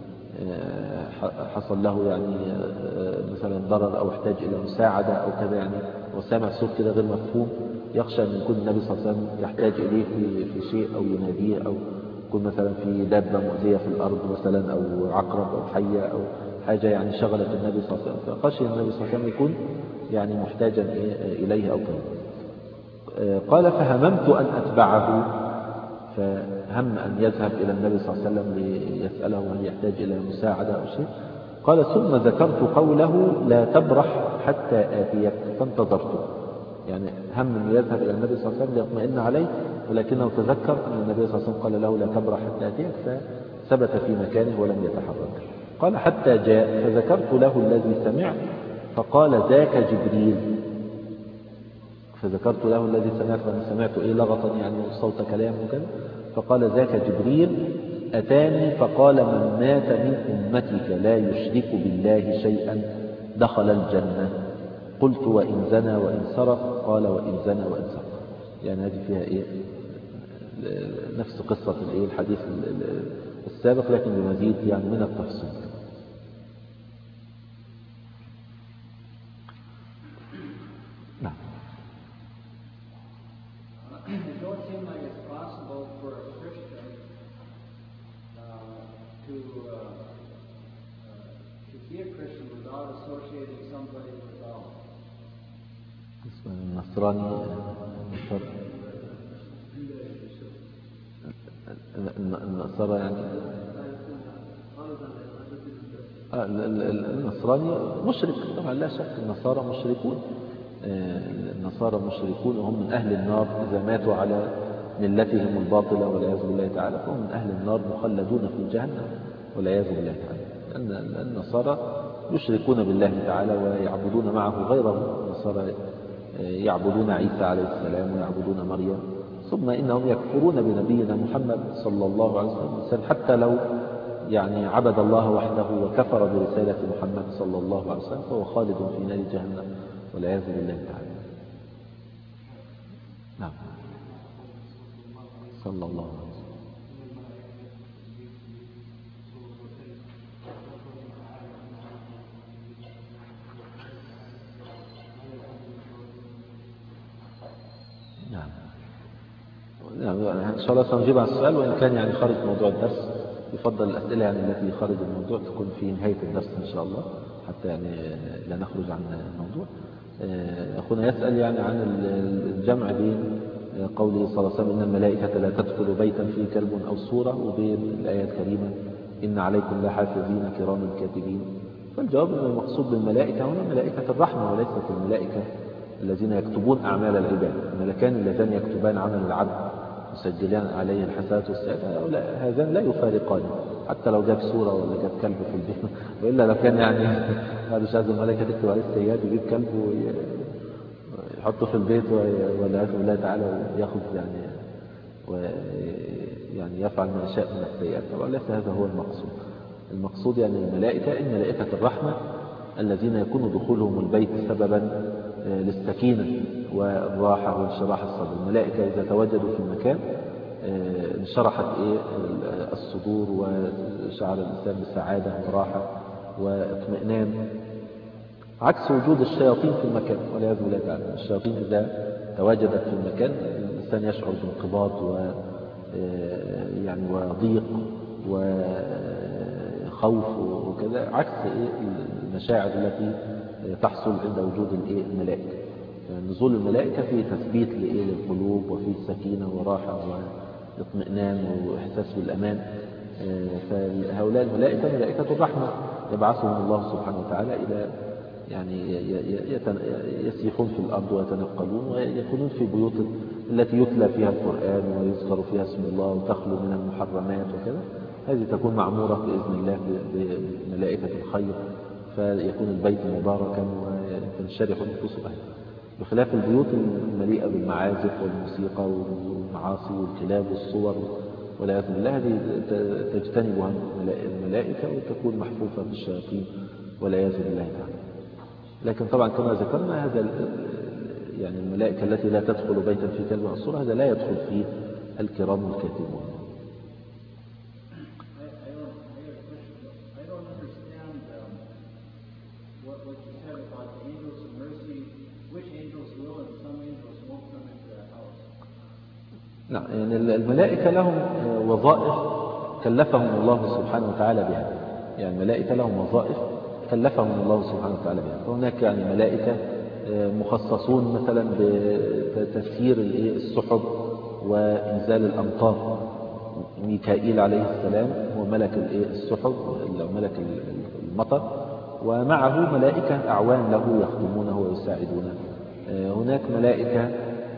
حصل له يعني مثلا ضرر أو احتاج إلى مساعدة أو كذا، يعني وسمع صوت كده غير مفهوم، يخشى أن يكون النبي صلى الله عليه وسلم يحتاج إليه في شيء أو يناديه، أو يكون مثلا في دابة مؤذية في الأرض مثلا، أو عقرب أو حية أو حاجة يعني شغلت النبي صلى الله عليه وسلم، فخشي النبي صلى الله عليه وسلم يكون يعني محتاجا إليه أو كذا. قال فهممت أن أتبعه، فهم أن يذهب إلى النبي صلى الله عليه وسلم ليسأله هل يحتاج إلى مساعدة أو شيء. قال ثم ذكرت قوله لا تبرح حتى آتيك فانتظرته، يعني هم أن يذهب إلى النبي صلى الله عليه وسلم ليطمئن عليه، ولكنه تذكر أن النبي صلى الله عليه وسلم قال له لا تبرح حتى آتيك، فثبت في مكانه ولم يتحرك. قال حتى جاء فذكرت له الذي سمع، فقال ذاك جبريل، فذكرت له الذي سمعت، فأنا سمعت لغطا يعني صوت كلام وكذا، فقال ذاك جبريل أتاني فقال من مات من أمتك لا يشرك بالله شيئا دخل الجنة. قلت وإن زنى وإن سرق؟ قال وإن زنى وإن سرق. يعني هذه فيها نفس قصة الحديث السابق، لكن بمزيد يعني من التفصيل. نعم.
It don't seem like it's possible for a Christian to be a Christian without associating somebody with God.
النصراني النصارى يعني النصراني مشرك طبعا لا شك، النصارى مشركون، النصارى مشركون وهم من أهل النار إذا ماتوا على ملتهم الباطلة والعياذ بالله تعالى، فهم من أهل النار مخلدون في جهنم والعياذ بالله تعالى. لأن النصارى يشركون بالله تعالى ويعبدون معه غيره. النصارى يعبدون عيسى عليه السلام ويعبدون مريم، ثم إنهم يكفرون بنبينا محمد صلى الله عليه وسلم، حتى لو يعني عبد الله وحده وكفر برسالة محمد صلى الله عليه وسلم فهو خالد في نار جهنم والعياذ بالله تعالى. نعم صلى الله عليه وسلم. إن شاء الله سنجيب على السؤال، وإن كان يعني خارج موضوع الدرس يفضل الأسئلة يعني التي خارج الموضوع تكون في نهاية الدرس إن شاء الله، حتى يعني لا نخرج عن الموضوع. أخونا يسأل يعني عن الجمع بين قوله صلى الله عليه وسلم إن الملائكة لا تدخل بيتا فيه كلب أو صورة، وبين الآية الكريمة إن عليكم لحافظين كراما كاتبين. فالجواب أن المقصود بالملائكة هنا ملائكة الرحمة وليست الملائكة الذين يكتبون أعمال العباد. الملكان اللذان يكتبان عمل العبد يسجلان عليه الحسنات والسيئات هذان لا يفارقان، حتى لو جاب صورة ولا جاب كلب في البيت، وإلا لو كان يعني هذا مش عايز الملائكة تكتب عليه السيئات ويجيب كلب ويحطه في البيت والعياذ بالله تعالى وياخذ يعني يفعل ما يشاء من السيئات. طبعا ليس هذا هو المقصود. المقصود يعني الملائكة إن ملائكة الرحمة الذين يكون دخولهم البيت سببا للسكينة والراحة وانشراح الصدر. الملائكة إذا تواجدوا في المكان انشرحت الصدور وشعر الإنسان بسعادة وراحة واطمئنان، عكس وجود الشياطين في المكان والعياذ بالله تعالى. الشياطين إذا تواجدت في المكان الإنسان يشعر بانقباض يعني وضيق وخوف وكذا، عكس المشاعر التي تحصل عند وجود الملائكة. نزول الملائكة في تثبيت للقلوب وفي سكينة وراحة واطمئنان وإحساس بالأمان. فهؤلاء الملائكة ملائكة الرحمة يبعثهم الله سبحانه وتعالى إلى يعني يسيحون في الأرض ويتنقلون ويكونون في بيوت التي يتلى فيها القرآن ويذكر فيها اسم الله وتخلو من المحرمات وكذا. هذه تكون معمورة بإذن الله بملائكة الخير، فيكون البيت مباركا وتنشرح النفوس أهله، بخلاف البيوت المليئة بالمعازف والموسيقى والمعاصي والكلاب والصور والعياذ بالله. هذه تجتنبها الملائكة وتكون محفوفة بالشياطين والعياذ بالله تعالى. لكن طبعا كما ذكرنا هذا يعني الملائكة التي لا تدخل بيتا في كلب أو صورة هذا لا يدخل فيه الكرام الكاتبون. نعم يعني الملائكة لهم وظائف كلفهم الله سبحانه وتعالى بها، يعني الملائكة لهم وظائف كلفهم الله سبحانه وتعالى بها. فهناك يعني ملائكة مخصصون مثلا بتسيير السحب وإنزال الأمطار. ميكائيل عليه السلام هو ملك السحب ملك المطر، ومعه ملائكة أعوان له يخدمونه ويساعدونه. هناك ملائكة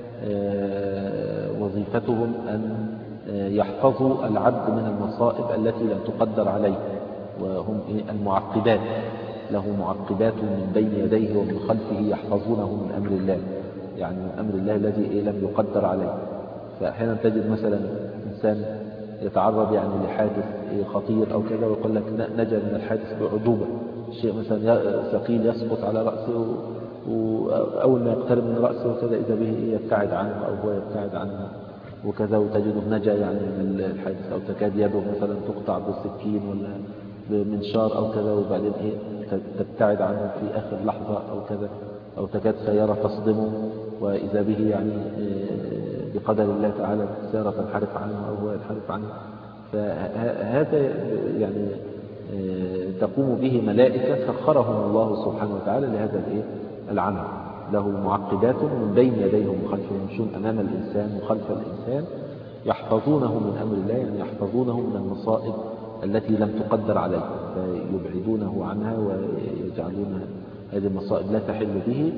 وظيفتهم أن يحفظوا العبد من المصائب التي لم تقدر عليه، وهم المعقبات، له معقبات من بين يديه ومن خلفه يحفظونه من أمر الله، يعني من أمر الله الذي لم يقدر عليه. فأحيانا تجد مثلا إنسان يتعرض يعني لحادث خطير أو كذا ويقول لك نجا من الحادث بعجوبة، شيء مثلا ثقيل يسقط على رأسه وأول ما يقترب من رأسه وكذا إذا به يبتعد عنه أو هو يبتعد عنه وكذا، وتجده نجا يعني من الحادث، أو تكاد يده مثلا تقطع بالسكين ولا بمنشار أو كذا وبعدين تبتعد عنه في آخر لحظة أو كذا، أو تكاد سيارة تصدمه وإذا به يعني بقدر الله تعالى السيارة تنحرف عنه أو هو ينحرف عنه. فهذا يعني تقوم به ملائكة سخرهم الله سبحانه وتعالى لهذا العمل. له معقبات من بين يديه ومن خلفه يمشون أمام الإنسان وخلف الإنسان يحفظونه من أمر الله، يعني يحفظونه من المصائب التي لم تقدر عليه، فيبعدونه عنها ويجعلون هذه المصائب لا تحل به.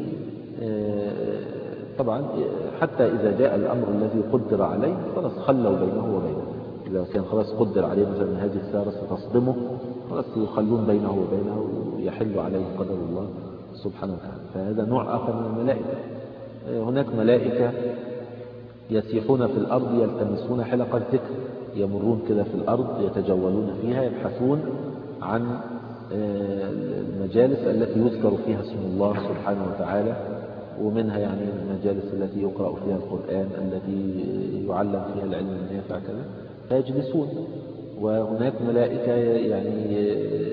طبعا حتى إذا جاء الأمر الذي قدر عليه خلاص خلوا بينه وبينه. إذا كان خلاص قدر عليه مثلا هذه السيارة ستصدمه، خلاص يخلون بينه وبينه ويحل عليه قدر الله سبحانه وتعالى. فهذا نوع آخر من الملائكة. هناك ملائكة يسيحون في الأرض يلتمسون حلق الذكر، يمرون كده في الأرض يتجولون فيها يبحثون عن المجالس التي يذكر فيها اسم الله سبحانه وتعالى، ومنها يعني المجالس التي يقرأ فيها القرآن، التي يعلم فيها العلم النافع كذا، فيجلسون. وهناك ملائكة يعني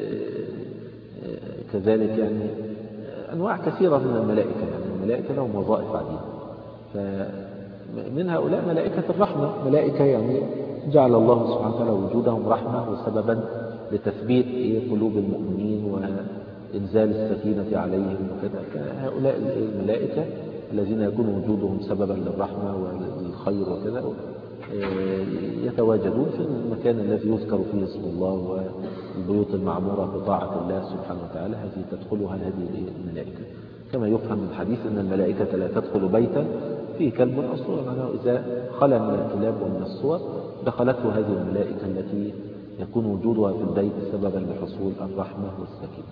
كذلك يعني أنواع كثيرة من الملائكة، يعني الملائكة لهم وظائف عديدة. فمن هؤلاء ملائكة الرحمة، ملائكة يعني جعل الله سبحانه وتعالى وجودهم رحمة وسببا لتثبيت قلوب المؤمنين وإنزال السكينة عليهم وكذا. فهؤلاء الملائكة الذين يكون وجودهم سببا للرحمة والخير وكذا يتواجدون في المكان الذي يذكر فيه اسم الله والبيوت المعمورة بطاعة الله سبحانه وتعالى، هذه تدخلها هذه الملائكة. كما يفهم من الحديث أن الملائكة لا تدخل بيتا فيه كلب أو صورة، معناه إذا خلى من الكلاب ومن الصور دخلته هذه الملائكة التي يكون وجودها في البيت سببا لحصول الرحمة والسكينة.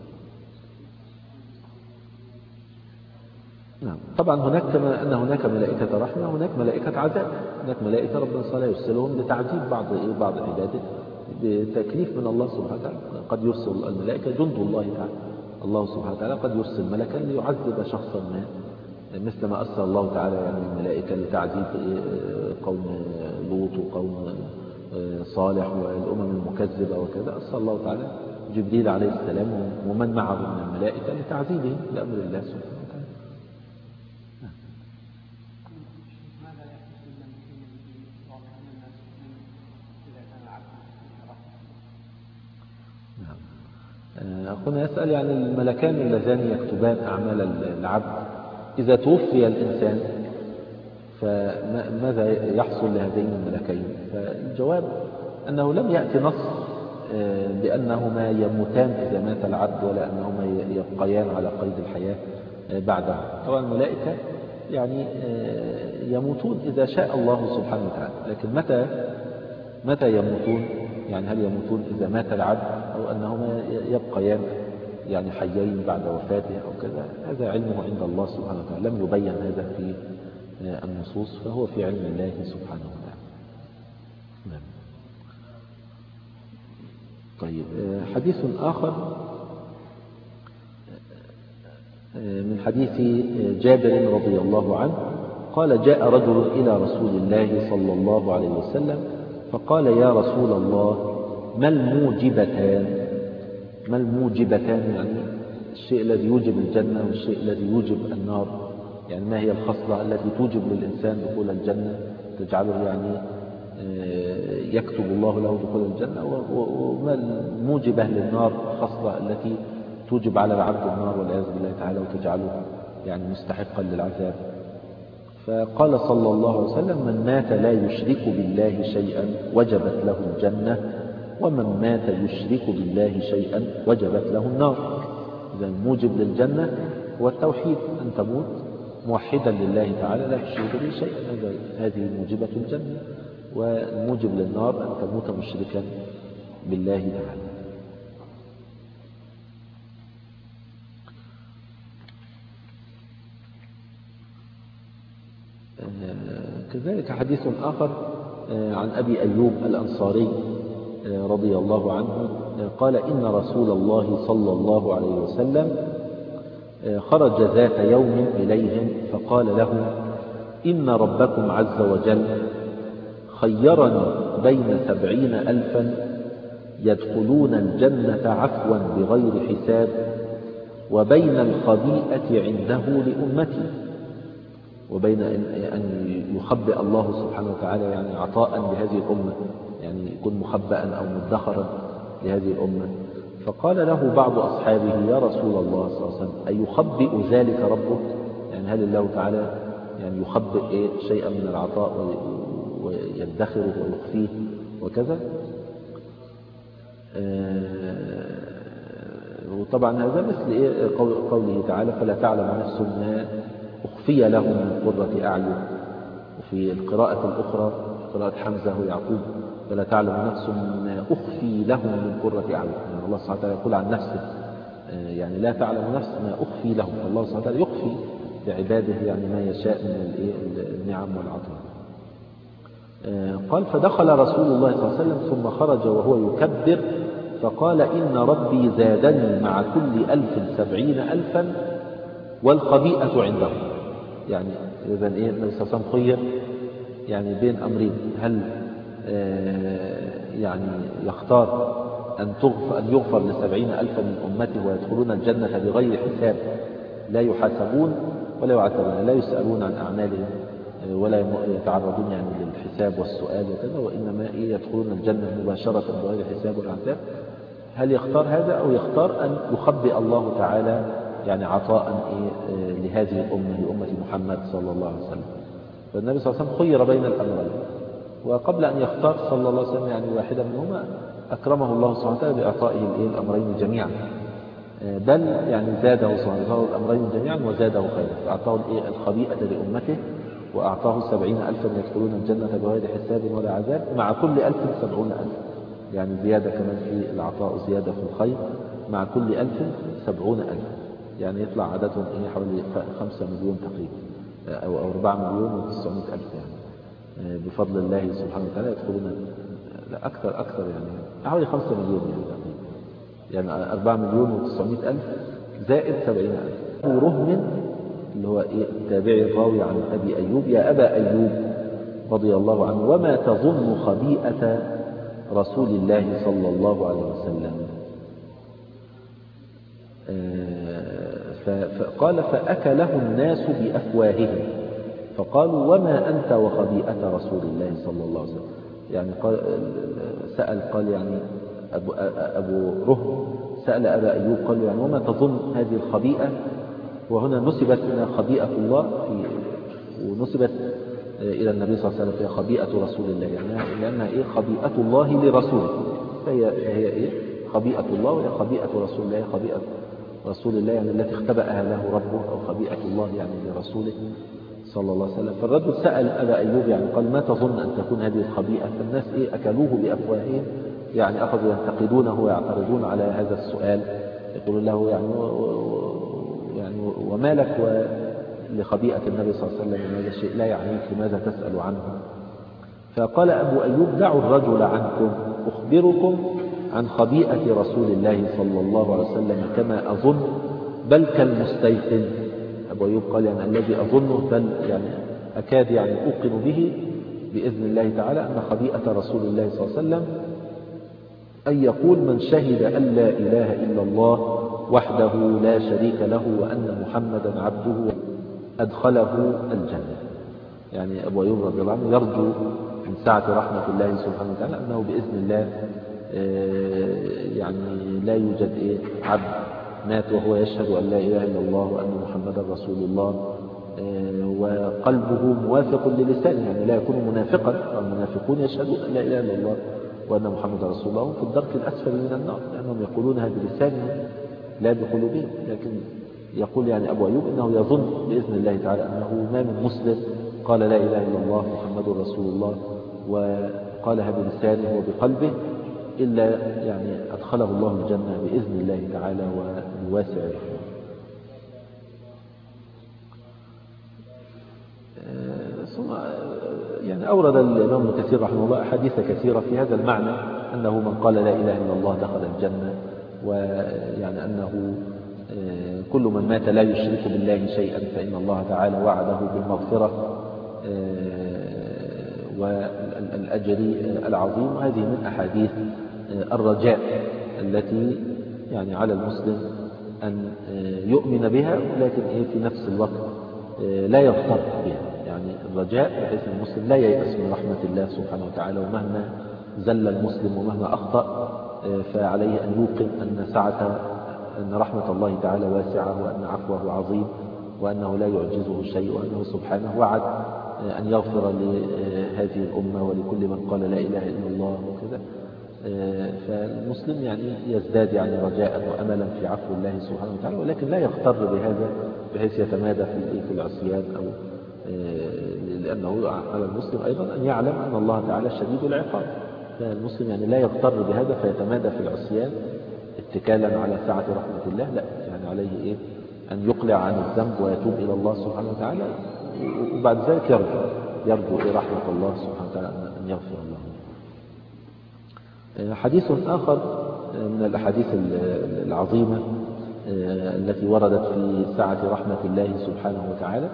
نعم. طبعا هناك كما أن هناك ملائكة رحمة، هناك ملائكة عذاب. هناك ملائكة ربنا صلى يرسلهم لتعذيب بعض عباده بتكليف من الله سبحانه وتعالى. قد يرسل الملائكة جند الله تعالى، الله سبحانه وتعالى قد يرسل ملكا ليعذب شخصا ما، مثل ما أرسل الله تعالى يعني الملائكة لتعذيب قوم لوط وقوم صالح والأمم المكذبة وكذا. أرسل الله تعالى جبريل عليه السلام ومن معه من الملائكة لتعذيبهم لأمر الله سبحانه وتعالى. أخونا يسأل يعني الملكان اللذان يكتبان أعمال العبد إذا توفي الإنسان فماذا يحصل لهذين الملكين؟ فالجواب أنه لم يأتي نص بأنهما يموتان إذا مات العبد ولا أنهما يبقيان على قيد الحياة بعده. طبعا الملائكة يعني يموتون إذا شاء الله سبحانه وتعالى، لكن متى يموتون؟ يعني هل يموتون إذا مات العبد أو أنهما يبقيان يعني حيين بعد وفاته أو كذا؟ هذا علمه عند الله سبحانه وتعالى، لم يبين هذا في النصوص، فهو في علم الله سبحانه وتعالى. نعم. طيب، حديث آخر من حديث جابر رضي الله عنه قال: جاء رجل إلى رسول الله صلى الله عليه وسلم فقال: يا رسول الله، ما الموجبتان يعني الشيء الذي يوجب الجنة والشيء الذي يوجب النار، يعني ما هي الخصلة التي توجب للإنسان دخول الجنة تجعله يعني يكتب الله له دخول الجنة، وما الموجبة للنار الخصلة التي توجب على العبد النار والعياذ بالله تعالى وتجعله يعني مستحقا للعذاب. فقال صلى الله عليه وسلم: من مات لا يشرك بالله شيئا وجبت له الجنة، ومن مات يشرك بالله شيئا وجبت له النار. إذا الموجب للجنة هو التوحيد، أن تموت موحدا لله تعالى لا تشرك به شيئا، هذه موجبة الجنة. والموجب للنار أن تموت مشركا بالله تعالى. كذلك حديث آخر عن أبي أيوب الأنصاري رضي الله عنه قال: إن رسول الله صلى الله عليه وسلم خرج ذات يوم إليهم فقال لهم: إن ربكم عز وجل خيرني بين 70,000 يدخلون الجنة عفوا بغير حساب وبين الخبيئة عنده لأمتي، وبين أن يخبئ الله سبحانه وتعالى يعني عطاء لهذه الأمة، يعني يكون مخبئا أو مدخرا لهذه الأمة. فقال له بعض أصحابه: يا رسول الله صلى الله عليه وسلم، أيخبئ ذلك ربك؟ يعني هل الله تعالى يعني يخبئ شيئا من العطاء ويدخره ويخفيه وكذا؟ وطبعا هذا مثل قوله تعالى فلا تعلم نفس ما أخفي لهم من قرة أعين. وفي القراءة الأخرى قراءة حمزة ويعقوب فلا تعلم نفس ما أخفي لهم من قرة أعين. يعني الله سبحانه وتعالى يقول عن نفسه يعني لا تعلم نفس ما أخفي لهم، فالله سبحانه وتعالى يخفي لعباده يعني ما يشاء من النعم والعطاء. قال فدخل رسول الله صلى الله عليه وسلم ثم خرج وهو يكبر فقال إن ربي زادني مع كل 1070,000 والخبيئة عنده. يعني إذا النبي صلى الله عليه وسلم خير يعني بين أمرين، هل يعني يختار أن يغفر ل70,000 من أمته ويدخلون الجنة بغير حساب، لا يحاسبون ولا يعاتبون، لا يسألون عن أعمالهم ولا يتعرضون يعني للحساب والسؤال وكذا، وإنما يدخلون الجنة مباشرة بغير حساب ولا عذاب. هل يختار هذا أو يختار أن يخبئ الله تعالى يعني عطاء لهذه الأمة لأمة محمد صلى الله عليه وسلم؟ فالنبي صلى الله عليه وسلم خير بين الأمرين، وقبل أن يختار صلى الله عليه وسلم يعني واحدا منهما أكرمه الله سبحانه وتعالى بإعطائه الأمرين جميعا، بل يعني زاده سبحانه وتعالى الأمرين جميعا وزاده خيرا، فأعطاه الخبيئة لأمته وأعطاه 70,000 يدخلون الجنة بغير حساب ولا عذاب، مع كل 1000 70,000، يعني زيادة كمان في العطاء، زيادة في الخير، مع كل 1000 70,000، يعني يطلع عددهم حوالي 5 مليون تقريبا أو 4,900,000 يعني بفضل الله سبحانه وتعالى يدخلون لا أكثر يعني حوالي 5 مليون يعني تقريبا، يعني 4,900,000 زائد 70,000. ورهم اللي هو التابعي الراوي عن أبي أيوب: يا أبا أيوب رضي الله عنه وما تظن خبيئة رسول الله صلى الله عليه وسلم؟ فقال فأكله الناس بأفواههم فقالوا وما أنت وخبيئة رسول الله صلى الله عليه وسلم؟ يعني قال يعني أبو رهم سأل أبا أيوب قال يعني وما تظن هذه الخبيئة، وهنا نسبت إلى خبيئة الله ونسبت إلى النبي صلى الله عليه وسلم فيها خبيئة رسول الله، يعني لأنها خبيئة الله لرسوله، فهي خبيئة الله وهي خبيئة رسول الله، خبيئة رسول الله يعني التي اختبأها له ربه، أو خبيئة الله يعني لرسوله صلى الله عليه وسلم. فالرجل سأل أبا أيوب يعني قال ما تظن أن تكون هذه الخبيئة؟ فالناس أكلوه بأفواههم، يعني أخذوا ينتقدونه ويعترضون على هذا السؤال، يقولون له يعني وما لك لخبيئة النبي صلى الله عليه وسلم؟ هذا الشيء لا يعنيك، لماذا تسأل عنه؟ فقال أبو أيوب دعوا الرجل عنكم أخبركم عن خبيئة رسول الله صلى الله عليه وسلم كما أظن بل كالمستيقن. أبو أيوب قال يعني الذي أظنه بل يعني أكاد يعني أوقن به بإذن الله تعالى أن خبيئة رسول الله صلى الله عليه وسلم أن يقول من شهد أن لا إله إلا الله وحده لا شريك له وأن محمدا عبده أدخله الجنة. يعني أبو أيوب رضي الله عنه يرجو من سعة رحمة الله سبحانه وتعالى أنه بإذن الله يعني لا يوجد عبد مات وهو يشهد أن لا إله إلا الله وأن محمدا رسول الله وقلبه موافق للسانه، يعني لا يكون منافقا، والمنافقون يشهدون أن لا إله إلا الله وأن محمدا رسول الله في الدرك الأسفل من النار، لأنهم يقولونها بلسانهم لا بقلوبهم. لكن يقول يعني أبو أيوب إنه يظن بإذن الله تعالى أنه ما من مسلم قال لا إله إلا الله محمد رسول الله وقالها بلسانه وبقلبه إلا يعني أدخله الله الجنة بإذن الله تعالى وبواسع رحمه. ثم يعني أورد الإمام ابن كثير رحمه الله أحاديث كثيرة في هذا المعنى، أنه من قال لا إله إلا الله دخل الجنة، ويعني أنه كل من مات لا يشرك بالله شيئا فإن الله تعالى وعده بالمغفرة والأجر العظيم. وهذه من أحاديث الرجاء التي يعني على المسلم أن يؤمن بها، لكن في نفس الوقت لا يغتر بها، يعني الرجاء بحيث المسلم لا ييأس من رحمة الله سبحانه وتعالى، ومهما زل المسلم ومهما أخطأ فعليه أن يوقن أن رحمة الله تعالى واسعة، وأن عفوه عظيم، وأنه لا يعجزه شيء، وأنه سبحانه وعد أن يغفر لهذه الأمة ولكل من قال لا إله إلا الله وكذا. فالمسلم يعني يزداد يعني رجاء وأملا في عفو الله سبحانه وتعالى، ولكن لا يغتر بهذا بحيث يتمادى في العصيان، أو لأنه على المسلم أيضا أن يعلم أن الله تعالى شديد العقاب. فالمسلم يعني لا يغتر بهذا فيتمادى في العصيان اتكالا على سعة رحمة الله، لا، يعني عليه أن يقلع عن الذنب ويتوب إلى الله سبحانه وتعالى، وبعد ذلك يرجو رحمة الله سبحانه وتعالى أن يغفر الله. حديث آخر من الأحاديث العظيمة التي وردت في سعة رحمة الله سبحانه وتعالى،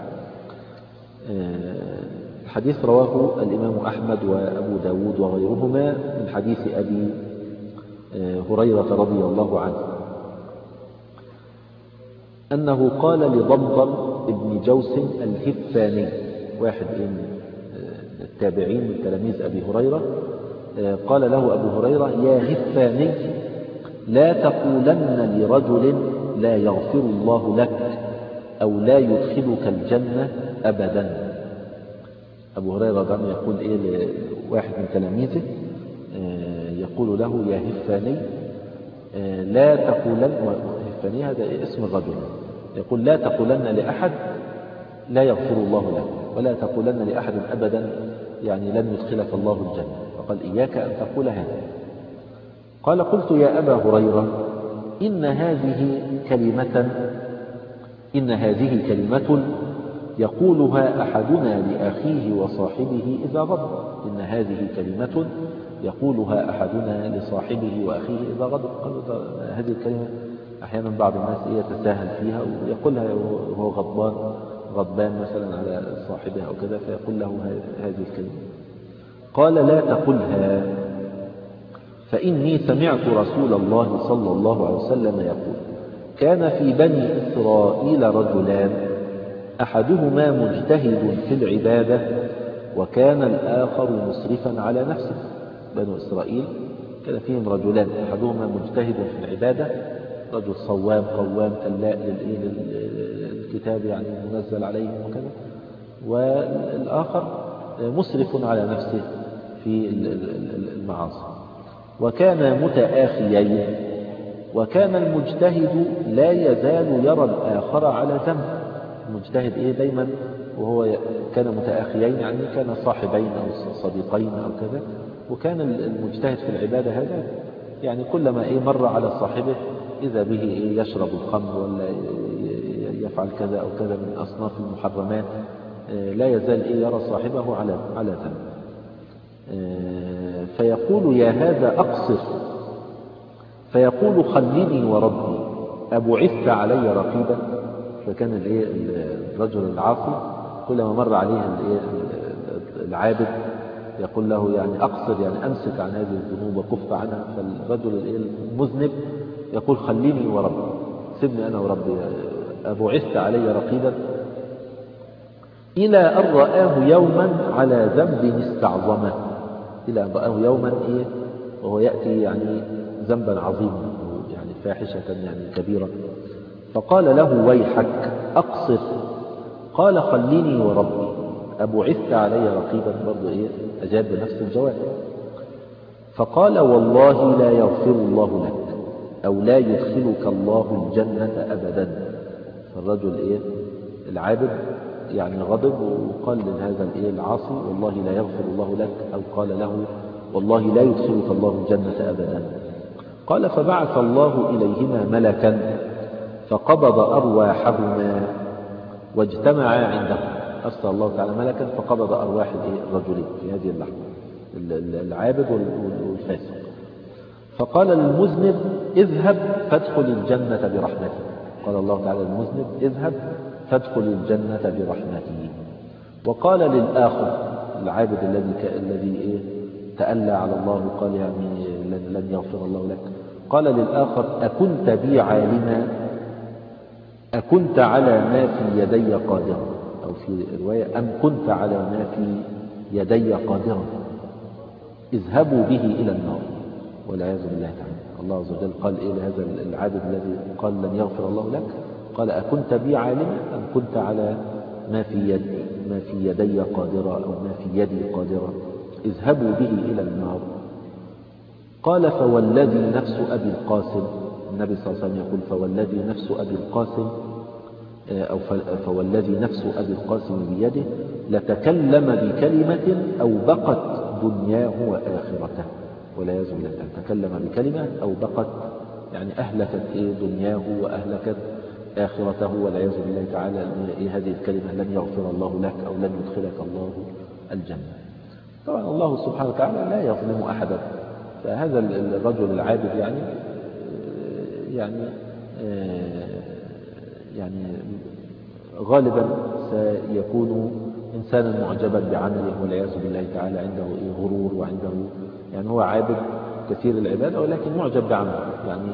الحديث رواه الإمام أحمد وأبو داود وغيرهما من حديث أبي هريرة رضي الله عنه أنه قال لضمضم ابن جوس الهفاني، واحد من التابعين من تلاميذ أبي هريرة، قال له أبو هريرة: يا هفاني، لا تقولن لرجل لا يغفر الله لك أو لا يدخلك الجنة أبدا. أبو هريرة ده يقول لواحد من تلاميذه، يقول له: يا هفاني، لا تقولن، هفاني هذا اسم الرجل، يقول: لا تقولن لأحد لا يغفر الله لك، ولا تقولن لأحد أبدا يعني لن يدخلك الله الجنة. فقال: إياك أن تقول هذا. قال: قلت يا أبا هريرة، إن هذه كلمة يقولها أحدنا لأخيه وصاحبه إذا غضب. إن هذه كلمة يقولها أحدنا لصاحبه وأخيه إذا غضب. قالوا هذه الكلمة أحيانا بعض الناس يتساهل فيها ويقولها وهو غضبان مثلا على صاحبه أو كذا، فيقول له هذه الكلمة. قال: لا تقلها، فإني سمعت رسول الله صلى الله عليه وسلم يقول: كان في بني إسرائيل رجلان، أحدهما مجتهد في العبادة وكان الآخر مسرفا على نفسه. بنو إسرائيل كان فيهم رجلان، أحدهما مجتهد في العبادة، رجل صوام قوام تلاء للكتاب يعني منزل عليهم وكذا، والآخر مسرف على نفسه في المعاصي، وكان متآخيين، وكان المجتهد لا يزال يرى الآخر على ذنب. المجتهد دايما وهو كان متآخيين يعني كان صاحبين أو صديقين أو كذا، وكان المجتهد في العبادة هذا يعني كلما مر على صاحبه إذا به يشرب الخمر ولا يفعل كذا أو كذا من أصناف المحرمات، لا يزال يرى صاحبه على ذنب. فيقول: يا هذا أقصر، فيقول: خلني وربي أبعثت علي رقيبا. فكان الرجل العاصي كلما مر عليه العابد يقول له يعني أقصر، يعني أمسك عن هذه الذنوب وكف عنها. فالرجل المذنب يقول: خليني وربي، سيبني أنا وربي، أبعثت علي رقيبا، إلى أن رآه يوما على ذنب استعظمه. إلى أن رآه يوما وهو يأتي يعني ذنبا عظيما يعني فاحشة يعني كبيرة، فقال له: ويحك أقصر. قال: خليني وربي أبعثت علي رقيبا. برضو أجاب بنفس الجواب. فقال: والله لا يغفر الله لك أو لا يدخلك الله الجنة أبدا. فالرجل العابد يعني غضب وقال لهذا العاصي: والله لا يغفر الله لك، أو قال له: والله لا يدخلك الله الجنة أبدا. قال: فبعث الله إليهما ملكا فقبض أرواحهما واجتمعا عنده. أرسل الله تعالى ملكا فقبض أرواح الرجلين في هذه اللحظة، العابد والفاسق. فقال للمذنب: اذهب فادخل الجنة برحمتي. قال الله تعالى للمذنب: اذهب فادخل الجنة برحمتي. وقال للآخر العابد الذي تألى على الله وقال يعني لن يغفر الله لك، قال للآخر: أكنت بي عالما، أكنت على ما في يدي قادرا، أو في رواية: أم كنت على ما في يدي قادرا، اذهبوا به إلى النار، والعياذ بالله تعالى. الله عز وجل قال لهذا العابد الذي قال لن يغفر الله لك، قال: أكنت بي عالما أم كنت على ما في يدي قادرا، أو ما في يدي قادرا، اذهبوا به إلى النار. قال فوالذي نفس أبي القاسم، النبي صلى الله عليه وسلم يقول فوالذي نفس أبي القاسم أو فوالذي نفس أبي القاسم بيده لتكلم بكلمة أو بقت دنياه وآخرته، والعياذ بالله. تكلم بكلمة أو بقت يعني أهلكت دنياه وأهلكت آخرته، والعياذ بالله تعالى. هذه الكلمة لن يغفر الله لك أو لن يدخلك الله الجنة. طبعا الله سبحانه وتعالى لا يظلم أحدا، فهذا الرجل العابد يعني غالبا سيكون إنسانا معجبا بعمله، والعياذ بالله تعالى عنده غرور، وعنده يعني هو عابد كثير العبادة ولكن معجب بعمله، يعني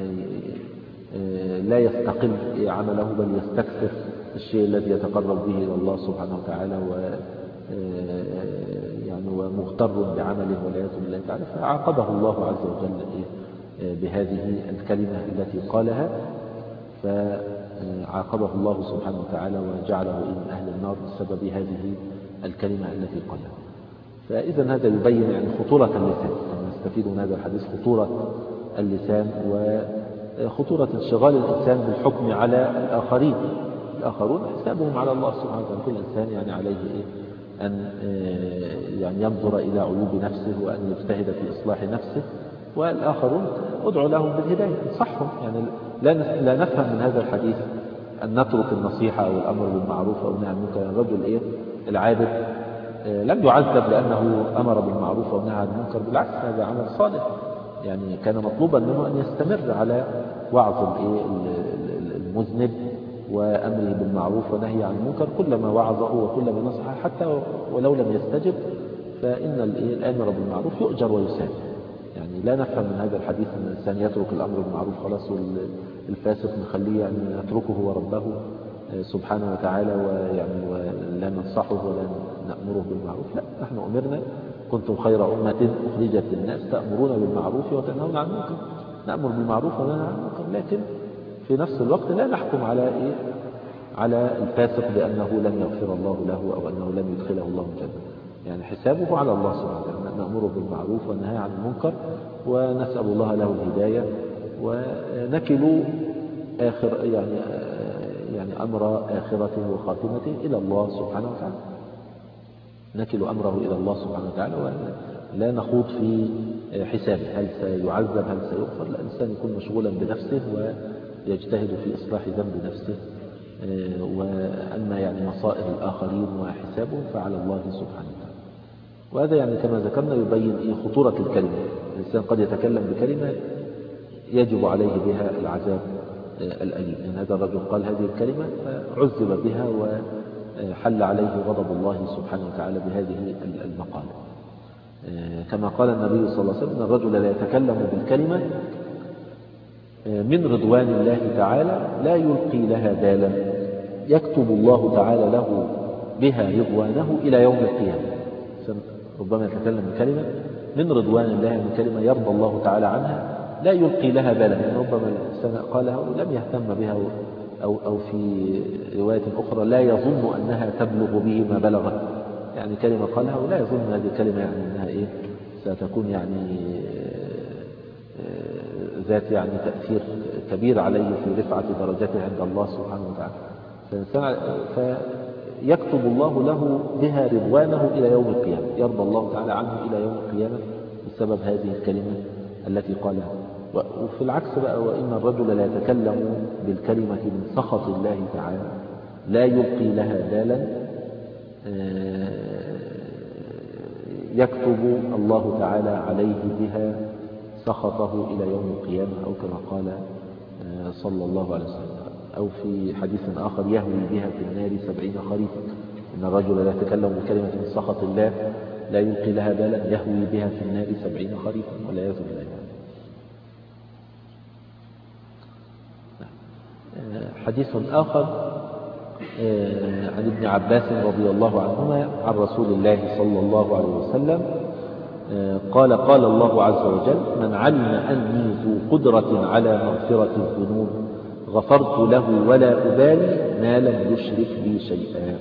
لا يستقل عمله بل يستكثر الشيء الذي يتقرب به إلى الله سبحانه وتعالى، يعني ومغتر بعمله والعياذ بالله تعالى. فعاقبه الله عز وجل بهذه الكلمة التي قالها، فعاقبه الله سبحانه وتعالى وجعله من أهل النار بسبب هذه الكلمة التي قالها. فإذا هذا يبين يعني خطورة اللسان، نستفيد من هذا الحديث خطورة اللسان وخطورة انشغال الإنسان بالحكم على الآخرين. الآخرون حسابهم على الله سبحانه وتعالى، كل إنسان يعني عليه أن يعني ينظر إلى عيوب نفسه وأن يجتهد في إصلاح نفسه، والآخرون ادعو لهم بالهداية، انصحهم. يعني لا نفهم من هذا الحديث أن نترك النصيحة أو الأمر بالمعروف أو النهي عن المنكر. الرجل العابد لم يعذب لأنه أمر بالمعروف أو نهى عن المنكر، بالعكس هذا عمل صالح، يعني كان مطلوبا منه أن يستمر على وعظ المذنب وأمره بالمعروف ونهي عن المنكر، كلما وعظه وكلما نصحه حتى ولو لم يستجب، فإن الآمر بالمعروف يؤجر ويساب. يعني لا نفهم من هذا الحديث أن الإنسان يترك الأمر بالمعروف خلاص، والفاسق نخليه يعني يتركه وربه سبحانه وتعالى، ويعني ولا ننصحه ولا نأمره بالمعروف. لا، نحن أمرنا كنتم خير أمة أخرجت للناس تأمرون بالمعروف وتنهون عن المنكر. نأمر بالمعروف وننهى عن المنكر، لكن في نفس الوقت لا نحكم على الفاسق بأنه لن يغفر الله له أو أنه لن يدخله الله الجنة. يعني حسابه على الله سبحانه وتعالى. نأمره بالمعروف وننهى عن المنكر ونسأل الله له الهداية، ونكل يعني أمر آخرته وخاتمته إلى الله سبحانه وتعالى. نكل أمره إلى الله سبحانه وتعالى ولا نخوض في حسابه هل سيعذب هل سيغفر. لا، الإنسان يكون مشغولا بنفسه ويجتهد في إصلاح ذنب نفسه، وأما يعني مصائر الآخرين وحسابهم فعلى الله سبحانه وتعالى. وهذا يعني كما ذكرنا يبين خطورة الكلمة. الإنسان قد يتكلم بكلمة يجب عليه بها العذاب الأليم. يعني هذا الرجل قال هذه الكلمة فعذب بها وحل عليه غضب الله سبحانه وتعالى بهذه المقالة. كما قال النبي صلى الله عليه وسلم: الرجل لا يتكلم بالكلمة من رضوان الله تعالى لا يلقي لها بالا يكتب الله تعالى له بها رضوانه إلى يوم القيامة. ربما يتكلم بكلمة من رضوان الله، من كلمة يرضى الله تعالى عنها لا يلقي لها بالا، يعني ربما الإنسان قالها ولم يهتم بها، أو في رواية أخرى لا يظن أنها تبلغ به ما بلغت. يعني كلمة قالها ولا يظن هذه الكلمة يعني أنها ستكون يعني ذات يعني تأثير كبير عليه في رفعة درجته عند الله سبحانه وتعالى. فيكتب الله له بها رضوانه إلى يوم القيامة، يرضى الله تعالى عنه إلى يوم القيامة بسبب هذه الكلمة التي قالها. وفي العكس بقى: وإن الرجل لا يتكلم بالكلمة من سخط الله تعالى لا يلقي لها بالا يكتب الله تعالى عليه بها سخطه إلى يوم القيامة، أو كما قال صلى الله عليه وسلم. أو في حديث آخر: يهوي بها في النار 70 خريفا. إن الرجل لا يتكلم بكلمة من سخط الله لا يلقي لها بالا يهوي بها في النار 70 خريفا، والعياذ بالله. حديث آخر عن ابن عباس رضي الله عنهما عن رسول الله صلى الله عليه وسلم قال: قال الله عز وجل: من علم أني ذو قدرة على مغفرة الذنوب غفرت له ولا أبالي ما لم يشرك بي شيئا.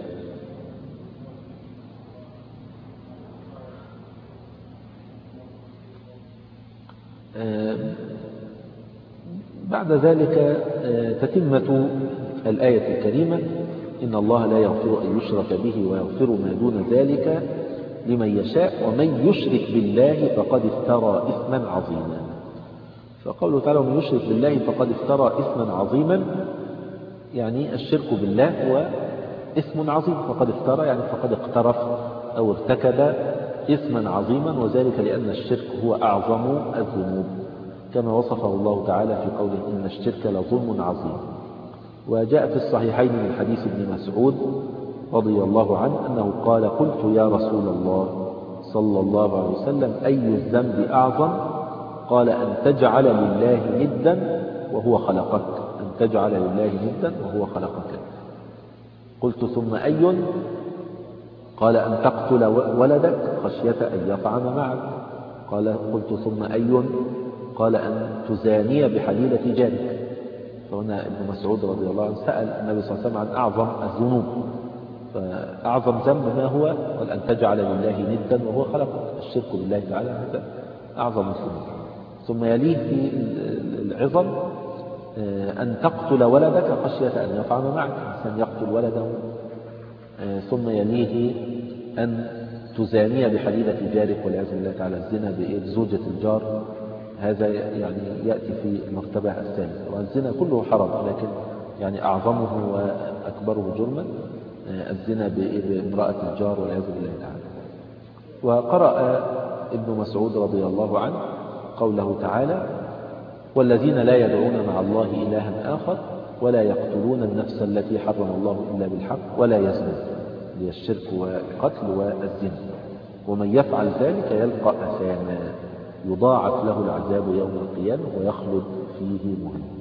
بعد ذلك تتمة الآية الكريمة: إن الله لا يغفر أن يشرك به ويغفر ما دون ذلك لمن يشاء ومن يشرك بالله فقد افترى إثما عظيما. فقوله تعالى: ومن يشرك بالله فقد افترى إثما عظيما، يعني الشرك بالله هو إثم عظيم. فقد افترى يعني فقد اقترف أو ارتكب إثما عظيما، وذلك لأن الشرك هو أعظم الذنوب، كما وصفه الله تعالى في قوله: إن الشرك لظلم عظيم. وجاء في الصحيحين من حديث ابن مسعود رضي الله عنه أنه قال: قلت يا رسول الله صلى الله عليه وسلم: أي الذنب أعظم؟ قال: أن تجعل لله ندا وهو خلقك. أن تجعل لله ندا وهو خلقك. قلت: ثم أي؟ قال: أن تقتل ولدك خشية أن يطعن معك. قلت: ثم أي؟ قال: أن تزاني بحليلة جارك. فهنا ابن مسعود رضي الله عنه سأل النبي صلى الله عليه وسلم عن أعظم الذنوب، فأعظم ذنب ما هو؟ قال: أن تجعل لله ندا وهو خلقك. الشرك بالله تعالى هذا أعظم الذنوب. ثم يليه في العظم أن تقتل ولدك خشية أن يطعن معك، الإنسان يقتل ولده. ثم يليه أن تزاني بحليلة جارك، والعياذ بالله تعالى الزنا بزوجة الجار، هذا يعني يأتي في المرتبة الثالثة. والزنا كله حرام، لكن يعني أعظمه وأكبره جرما الزنا بامرأة الجار، والعياذ بالله تعالى. وقرأ ابن مسعود رضي الله عنه قوله تعالى: والذين لا يدعون مع الله إلها آخر ولا يقتلون النفس التي حرم الله إلا بالحق ولا يزنون، هي الشرك والقتل والزنا، ومن يفعل ذلك يلقى أثاما يضاعف له العذاب يوم القيامة ويخلد فيه مهانا.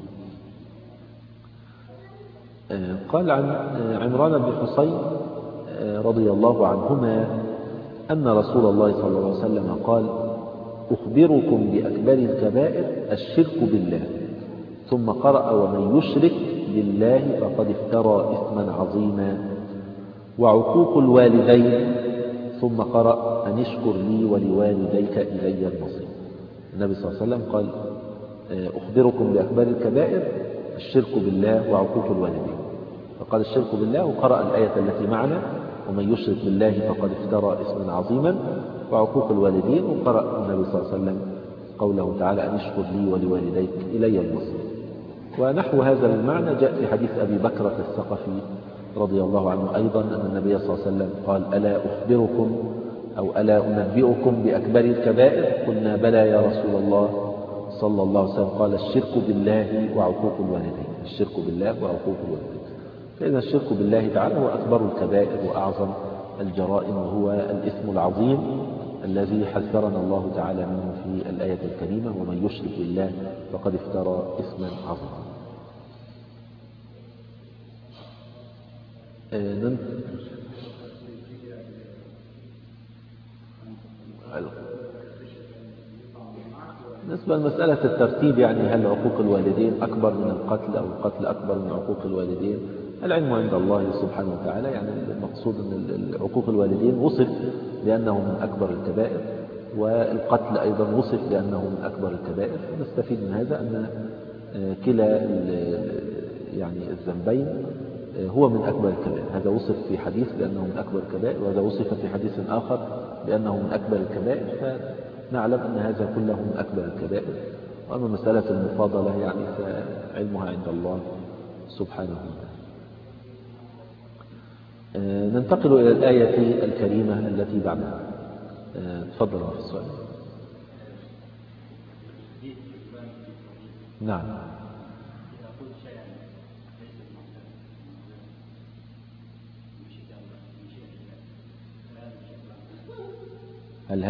قال عن عمران بن حصين رضي الله عنهما أن رسول الله صلى الله عليه وسلم قال: أخبركم بأكبر الكبائر الشرك بالله، ثم قرأ: ومن يشرك بالله فقد افترى إثما عظيما، وعقوق الوالدين، ثم قرأ: أن اشكر لي ولوالديك إلي المصير. النبي صلى الله عليه وسلم قال: أخبركم بأكبر الكبائر الشرك بالله وعقوق الوالدين. فقال الشرك بالله، وقرأ الآية التي معنا: ومن يشرك بالله فقد افترى إثما عظيما، وعقوق الوالدين، وقرأ النبي صلى الله عليه وسلم قوله تعالى: أن اشكر لي ولوالديك إلي المصير. ونحو هذا المعنى جاء في حديث أبي بكرة الثقفي رضي الله عنه أيضا أن النبي صلى الله عليه وسلم قال: ألا أخبركم أو ألا أنبئكم بأكبر الكبائر؟ قلنا: بلى يا رسول الله صلى الله عليه وسلم. قال: الشرك بالله وعقوق الوالدين. الشرك بالله وعقوق الوالدين. فإن الشرك بالله تعالى هو أكبر الكبائر وأعظم الجرائم، وهو الإثم العظيم الذي حذرنا الله تعالى منه في الآية الكريمة: ومن يشرك بالله فقد افترى إثما عظيما. بالنسبة لمسألة الترتيب، يعني هل عقوق الوالدين أكبر من القتل أو القتل أكبر من عقوق الوالدين؟ العلم عند الله سبحانه وتعالى. يعني المقصود أن عقوق الوالدين وصف بأنه من أكبر الكبائر، والقتل أيضا وصف بأنه من أكبر الكبائر. نستفيد من هذا أن كلا يعني الذنبين هو من أكبر الكبائر. هذا وصف في حديث بأنه من أكبر الكبائر، وهذا وصف في حديث آخر بأنه من أكبر الكبائر، فنعلم أن هذا كله من أكبر الكبائر. وأما مسألة المفاضلة يعني فعلمها عند الله سبحانه وتعالى. ننتقل إلى الآية الكريمة التي بعدها. تفضل في السؤال. نعم. هل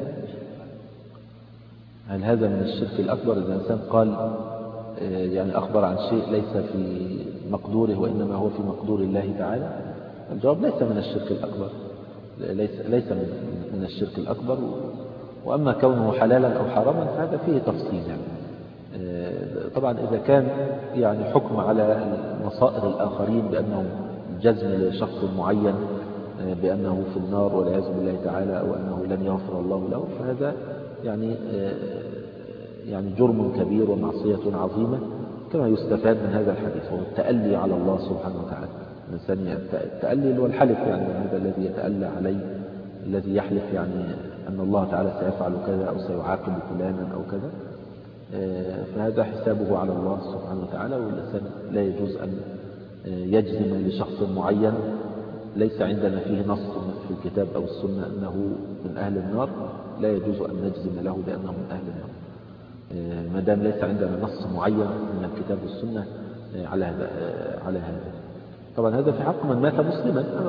هذا من الشرك الأكبر؟ إذا الإنسان قال يعني أخبر عن شيء ليس في مقدوره وإنما هو في مقدور الله تعالى، الجواب ليس من الشرك الأكبر، ليس من الشرك الأكبر. وأما كونه حلالا أو حراما فهذا فيه تفصيل. يعني طبعا إذا كان يعني حكم على مصائر الآخرين بأنه جزم لشخص معين بأنه في النار والعياذ بالله تعالى، أو أنه لن يغفر الله له، فهذا يعني يعني جرم كبير ومعصية عظيمة، كما يستفاد من هذا الحديث هو التألي على الله سبحانه وتعالى. الإنسان التألي هو الحلف، يعني هذا الذي يتألى عليه، الذي يحلف يعني أن الله تعالى سيفعل كذا أو سيعاقب فلانا أو كذا، فهذا حسابه على الله سبحانه وتعالى. والإنسان لا يجوز أن يجزم لشخص معين ليس عندنا فيه نص في الكتاب أو السنة أنه من أهل النار، لا يجوز أن نجزم له بأنه من أهل النار ما دام ليس عندنا نص معين من الكتاب والسنة على هذا. طبعا هذا في حق من مات مسلما. أما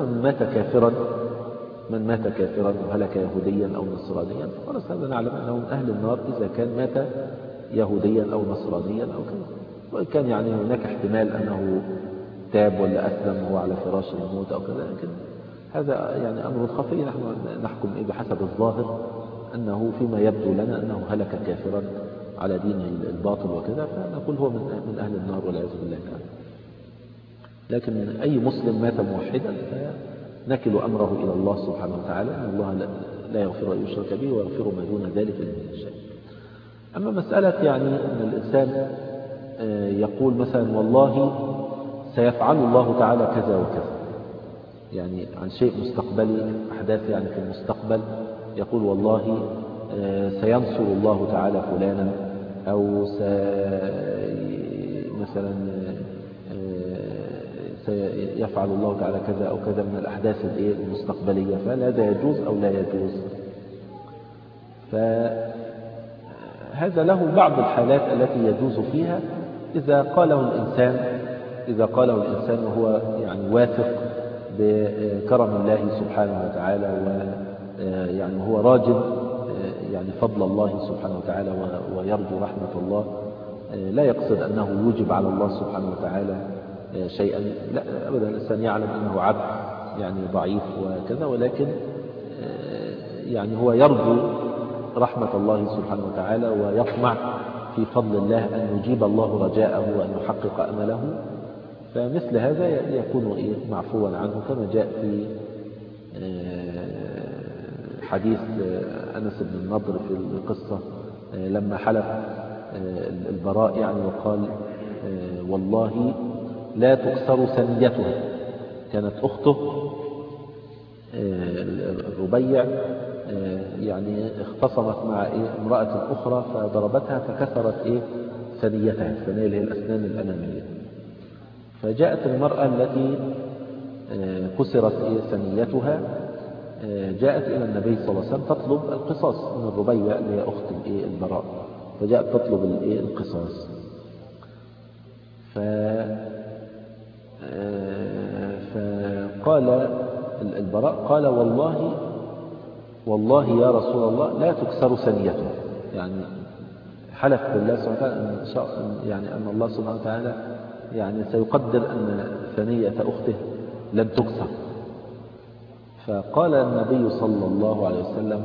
من مات كافرا وهلك يهوديا أو نصرانيا فخلاص هذا نعلم أنه من أهل النار إذا كان مات يهوديا أو نصرانيا أو كذا. وإن كان يعني هناك احتمال أنه تاب ولا أسلم وهو على فراش الموت أو كذا، لكن هذا يعني أمر خفي. نحن نحكم بحسب الظاهر أنه فيما يبدو لنا أنه هلك كافرا على دين الباطل وكذا، فنقول هو من أهل النار والعياذ بالله تعالى. لكن أي مسلم مات موحدا فنكل أمره إلى الله سبحانه وتعالى، أن الله لا يغفر أن يشرك به ويغفر ما دون ذلك لمن يشاء. أما مسألة يعني أن الإنسان يقول مثلا والله سيفعل الله تعالى كذا وكذا، يعني عن شيء مستقبلي، أحداث يعني في المستقبل، يقول والله سينصر الله تعالى فلانا، أو مثلا سيفعل الله تعالى كذا أو كذا من الأحداث المستقبلية، فهل هذا يجوز أو لا يجوز؟ فهذا له بعض الحالات التي يجوز فيها إذا قاله الإنسان وهو يعني واثق بكرم الله سبحانه وتعالى، ويعني هو راجل يعني فضل الله سبحانه وتعالى ويرجو رحمة الله، لا يقصد أنه يوجب على الله سبحانه وتعالى شيئا، لا أبدا. الإنسان يعلم أنه عبد يعني ضعيف وكذا، ولكن يعني هو يرجو رحمة الله سبحانه وتعالى ويطمع في فضل الله أن يجيب الله رجاءه وأن يحقق أمله. فمثل هذا يكون معفوا عنه، كما جاء في حديث أنس بن النضر في القصة لما حلف البراء يعني وقال والله لا تكسر ثنيتها. كانت أخته الربيع يعني اختصمت مع امرأة أخرى فضربتها فكسرت ثنيتها، الثنية اللي هي الأسنان الأمامية. فجاءت المرأة التي كسرت ثنيتها جاءت إلى النبي صلى الله عليه وسلم تطلب القصاص من الربيع اللي هي أخت البراء، فجاءت تطلب القصاص. فقال البراء قال والله يا رسول الله لا تكسر ثنيته، يعني حلف بالله سبحانه وتعالى يعني أن الله سبحانه وتعالى يعني سيقدر أن ثنية أخته لن تكسر. فقال النبي صلى الله عليه وسلم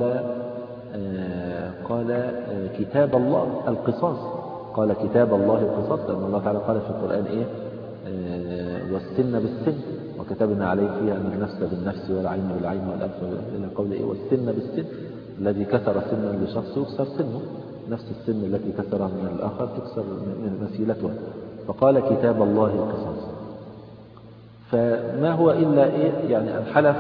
قال كتاب الله القصاص، قال كتاب الله القصاص، لأن الله تعالى قال في القرآن والسن بالسن وكتبنا عليه فيها أن النفس بالنفس والعين بالعين والأنف إلى قوله والسن بالسن، الذي كسر سنا لشخص يكسر سنه، نفس السن التي كسرها من الآخر تكسر من مسيلتها. فقال كتاب الله القصاص. فما هو إلا يعني أن حلف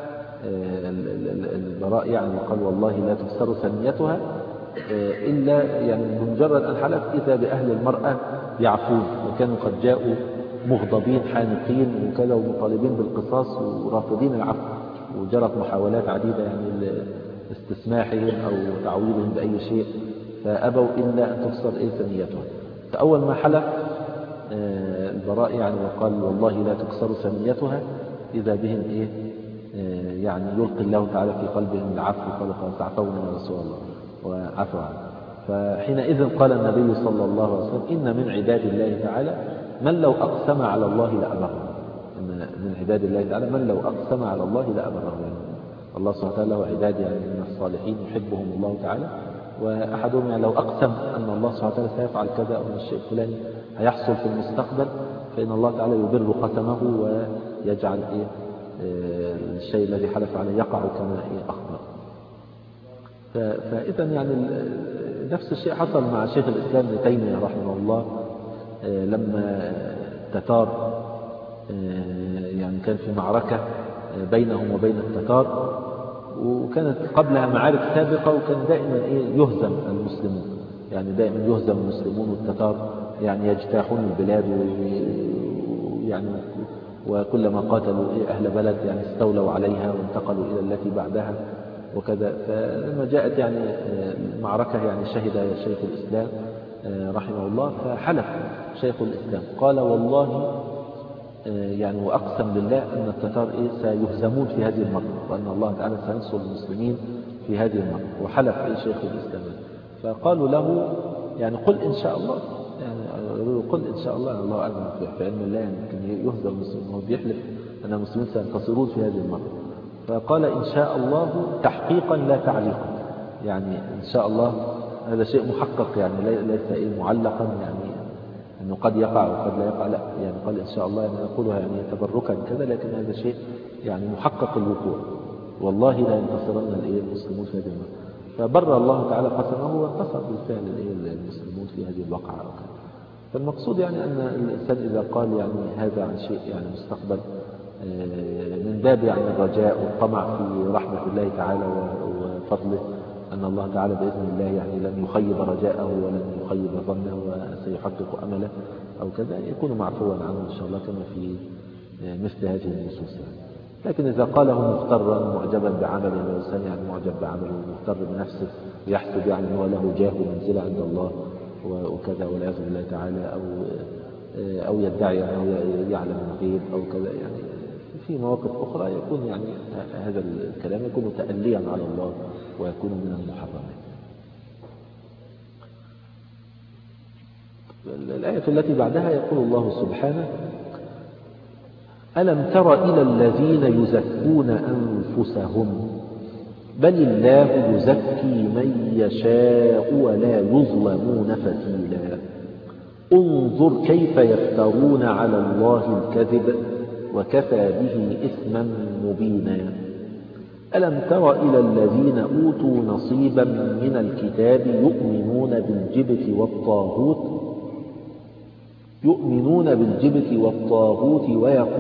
البراء يعني وقال والله لا تكسر ثنيتها، إلا يعني بمجرد أن حلف إذا بأهل المرأة يعفون، وكانوا قد جاءوا مغضبين حانقين وكذا ومطالبين بالقصاص ورافضين العفو، وجرت محاولات عديدة يعني لاستسماحهم أو تعويضهم بأي شيء، فأبوا إلا أن تكسر ثنيتها. فأول ما حلف البراء يعني وقال والله لا تكسر ثنيتها، إذا بهم يعني يلقي الله تعالى في قلبهم العفو، قال تعفون يا رسول الله وعفوا عنه. فحينئذ قال النبي صلى الله عليه وسلم إن من عباد الله تعالى من لو أقسم على الله لأبره، إن من عباد الله تعالى من لو أقسم على الله لأبره. يعني الله سبحانه وتعالى له عباد يعني من الصالحين يحبهم الله تعالى، وأحدهم يعني لو أقسم أن الله سبحانه وتعالى سيفعل كذا أو الشيء الفلاني هيحصل في المستقبل، فإن الله تعالى يبر قسمه ويجعل الشيء الذي حلف عليه يقع كما أخبر. فإذا يعني نفس الشيء حصل مع شيخ الإسلام ابن تيمية رحمه الله لما التتار يعني كان في معركة بينهم وبين التتار، وكانت قبلها معارك سابقة، وكان دائما يهزم المسلمون، يعني دائما يهزم المسلمون والتتار يعني يجتاحون البلاد، ويعني وكلما قاتلوا أهل بلد يعني استولوا عليها وانتقلوا إلى التي بعدها وكذا. فلما جاءت يعني المعركة يعني شهد شيخ الإسلام رحمه الله، فحلف شيخ الإسلام قال والله يعني وأقسم بالله أن التتار سيهزمون في هذه المرة، وأن الله تعالى سينصر المسلمين في هذه المرة، وحلف شيخ الإسلام. فقالوا له يعني قل إن شاء الله، يعني قل إن شاء الله، الله أعلم في علم الله، يعني يمكن يهزم المسلمين، هو بيحلف أن المسلمين سينتصرون في هذه المرة. فقال إن شاء الله تحقيقا لا تعليقا، يعني إن شاء الله هذا شيء محقق، يعني ليس معلقا، يعني أنه قد يقع وقد لا يقع، لا، يعني قال إن شاء الله، يعني نقولها يعني تبركا كذا، لكن هذا شيء يعني محقق الوقوع، والله لا ينتصرن المسلمون في هذه المرة. فبر الله تعالى قسمه وانتصر بالفعل المسلمون في هذه الوقعة. فالمقصود يعني أن الإنسان إذا قال يعني هذا عن شيء يعني مستقبل من باب يعني الرجاء والطمع في رحمة الله تعالى وفضله، أن الله تعالى بإذن الله يعني لن يخيب رجاءه ولن يخيب ظنه وسيحقق أمله أو كذا، يكون معفوا عنه إن شاء الله كما في مثل هذه النصوص. لكن إذا قاله مغترا معجبا بعمله، الإنسان يعني معجب بعمله مغتر بنفسه يحسب يعني أنه له جاه ومنزلة عند الله وكذا والعياذ بالله تعالى، أو يدعي أنه يعلم الغيب أو كذا، يعني في مواقف أخرى يكون يعني هذا الكلام يكون تأليا على الله ويكون من المحرمات. الآية التي بعدها يقول الله سبحانه ألم تر إلى الذين يزكون أنفسهم بل الله يزكي من يشاء ولا يظلمون فتيلا انظر كيف يفترون على الله الكذب وكفى به إثما مبينا. ألم تر إلى الذين أوتوا نصيبا من الكتاب يؤمنون بالجبت والطاغوت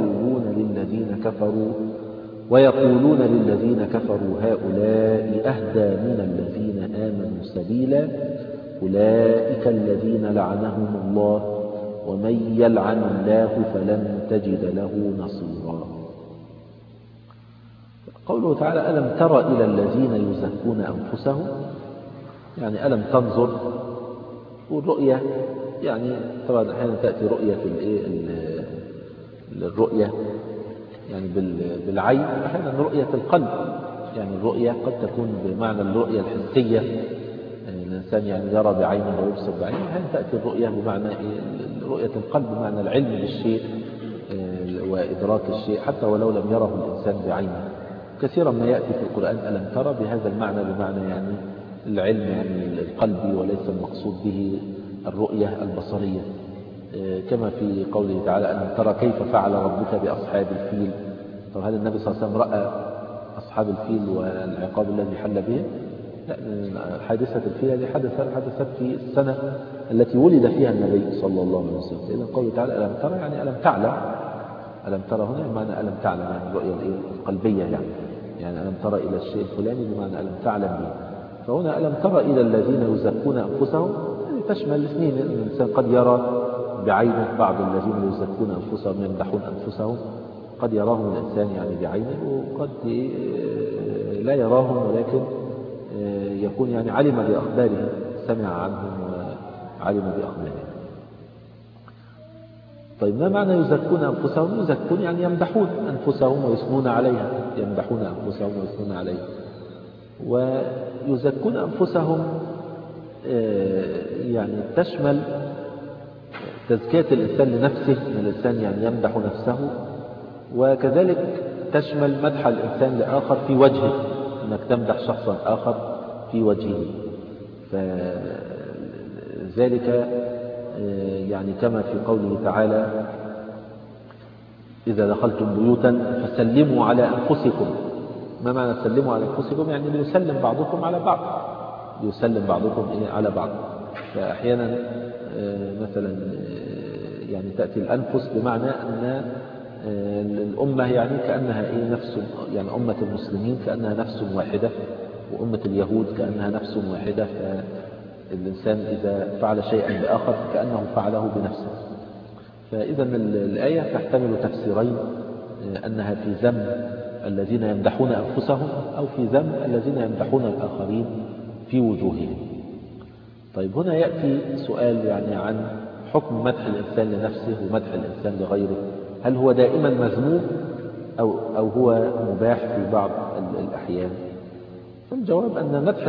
ويقولون للذين كفروا هؤلاء أهدى من الذين آمنوا سبيلا أولئك الذين لعنهم الله ومن يلعن الله فلن تجد له نصيرا. قوله تعالى ألم تر إلى الذين يزكون أنفسهم، يعني ألم تنظر، والرؤية يعني طبعا أحيانا تأتي رؤية في الرؤية يعني بالعين، أحيانا رؤية القلب، يعني الرؤية قد تكون بمعنى الرؤية الحسية، يعني الإنسان يعني يرى بعينه ويبصر بعينه، أحيانا تأتي الرؤية بمعنى رؤية القلب بمعنى العلم بالشيء وإدراك الشيء حتى ولو لم يره الإنسان بعينه. كثيرا ما يأتي في القرآن ألم ترى بهذا المعنى، بمعنى يعني العلم يعني القلبي، وليس المقصود به الرؤية البصرية، كما في قوله تعالى ألم ترى كيف فعل ربك بأصحاب الفيل. طب هل النبي صلى الله عليه وسلم رأى أصحاب الفيل والعقاب الذي حل به؟ لا، حادثة الفيل هذه حدثت في السنة التي ولد فيها النبي صلى الله عليه وسلم. إذا قوله تعالى ألم ترى يعني ألم تعلم، ألم ترى هنا بمعنى ألم تعلم، يعني الرؤية القلبية، يعني ألم ترى إلى الشيء الفلاني بمعنى ألم تعلم به. فهنا ألم ترى إلى الذين يزكون أنفسهم، يعني تشمل الاثنين، الإنسان قد يرى بعينه بعض الذين يزكون أنفسهم يمدحون أنفسهم، قد يراهم الإنسان يعني بعينه، وقد لا يراهم ولكن يكون يعني علم بأخبارهم، سمع عنهم وعلم بأخبارهم. طيب ما معنى يزكون أنفسهم؟ يزكون يعني يمدحون أنفسهم ويثنون عليها، يمدحون أنفسهم ويثنون عليها. ويزكون أنفسهم يعني تشمل تزكية الإنسان لنفسه، من الإنسان يعني يمدح نفسه، وكذلك تشمل مدح الإنسان لآخر في وجهه، أنك تمدح شخصا آخر في وجهه. فذلك يعني كما في قوله تعالى إذا دخلتم بيوتا فسلموا على أنفسكم. ما معنى سلموا على أنفسكم؟ يعني ليسلم بعضكم على بعض، يسلم بعضكم على بعض. فأحيانا مثلا يعني تأتي الأنفس بمعنى أن الأمة يعني كأنها نفس، يعني أمة المسلمين كأنها نفس واحدة، وأمة اليهود كأنها نفس واحدة. فالإنسان إذا فعل شيئا بآخر كأنه فعله بنفسه. فإذا الآية تحتمل تفسيرين، أنها في ذم الذين يمدحون أنفسهم، أو في ذم الذين يمدحون الآخرين في وجوههم. طيب هنا يأتي سؤال يعني عن حكم مدح الإنسان لنفسه ومدح الإنسان لغيره. هل هو دائما مذموم أو هو مباح في بعض الأحيان؟ الجواب أن مدح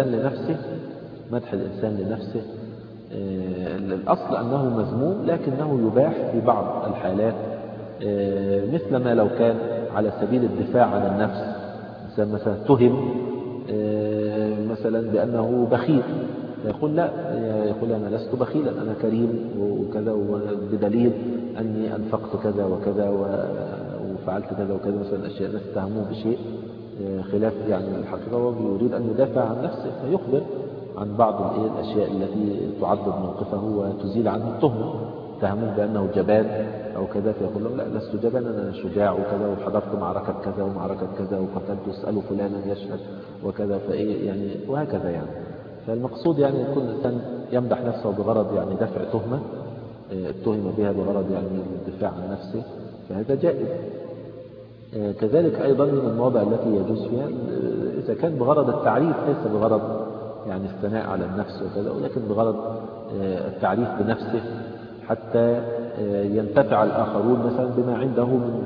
الإنسان لنفسه الأصل أنه مذموم، لكنه يباح في بعض الحالات، مثل ما لو كان على سبيل الدفاع عن النفس. مثلا تهم مثلا بأنه بخيل، فيقول لا، يقول أنا لست بخيلا، أنا كريم وكذا، بدليل أني أنفقت كذا وكذا وفعلت كذا وكذا، مثلا أشياء الناس اتهموه بشيء خلاف يعني الحقيقة، ويريد أن يدافع عن نفسه، فيخبر عن بعض الأشياء التي تعضد موقفه وتزيل عنه التهمة. اتهموه بأنه جبان أو كذا، فيقول لهم لا، لست جبان، أنا شجاع وكذا، وحضرت معركة كذا ومعركة كذا، وقتلت، اسألوا فلانا يشهد وكذا، يعني وهكذا يعني. فالمقصود يعني كل إنسان يمدح نفسه بغرض يعني دفع تهمة اتهم بها، بغرض يعني الدفاع عن نفسه، فهذا جائز. كذلك أيضا من المواضع التي يجوز فيها إذا كان بغرض التعريف، ليس بغرض يعني الثناء على النفس وكذا، ولكن بغرض التعريف بنفسه، حتى ينتفع الآخرون مثلا بما عنده من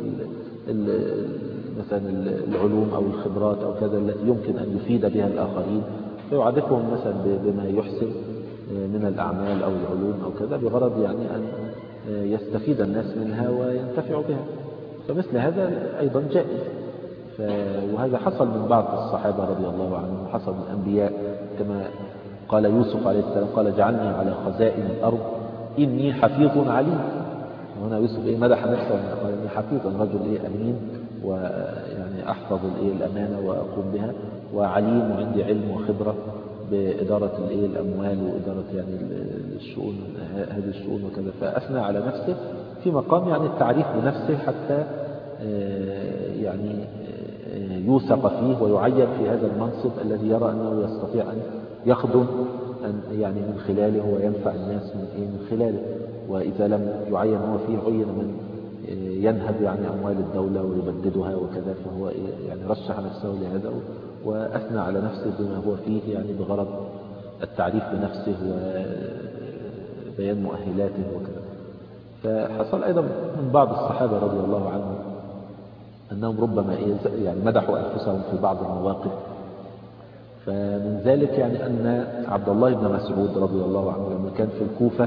مثلا العلوم أو الخبرات أو كذا، التي يمكن أن يفيد بها الآخرين، فيعرفهم مثلا بما يحسن من الأعمال أو العلوم أو كذا، بغرض يعني أن يستفيد الناس منها وينتفعوا بها. فمثل هذا أيضا جائز. وهذا حصل من بعض الصحابة رضي الله عنهم، وحصل من الأنبياء، كما قال يوسف عليه السلام: قال اجعلني على خزائن الأرض إني حفيظ عليم. وهنا يوسف مدح نفسه، قال إني حفيظ، رجل أمين، ويعني أحفظ الأمانة وأقوم بها، وعليم، وعندي علم وخبرة بإدارة الأموال وإدارة يعني الشؤون، هذه الشؤون وكذا. فأثنى على نفسه في مقام يعني التعريف بنفسه، حتى يعني يوثق فيه ويعين في هذا المنصب الذي يرى أنه يستطيع أن يخدم يعني من خلاله وينفع الناس من خلاله. وإذا لم يعين هو فيه، عين من ينهب يعني أموال الدولة ويبددها وكذا، فهو يعني رشح نفسه لهذا وأثنى على نفسه بما هو فيه، يعني بغرض التعريف بنفسه وبيان مؤهلاته وكذا. فحصل أيضا من بعض الصحابة رضي الله عنهم أنهم ربما يعني مدحوا أنفسهم في بعض المواقف. فمن ذلك يعني أن عبد الله بن مسعود رضي الله عنه لما كان في الكوفة،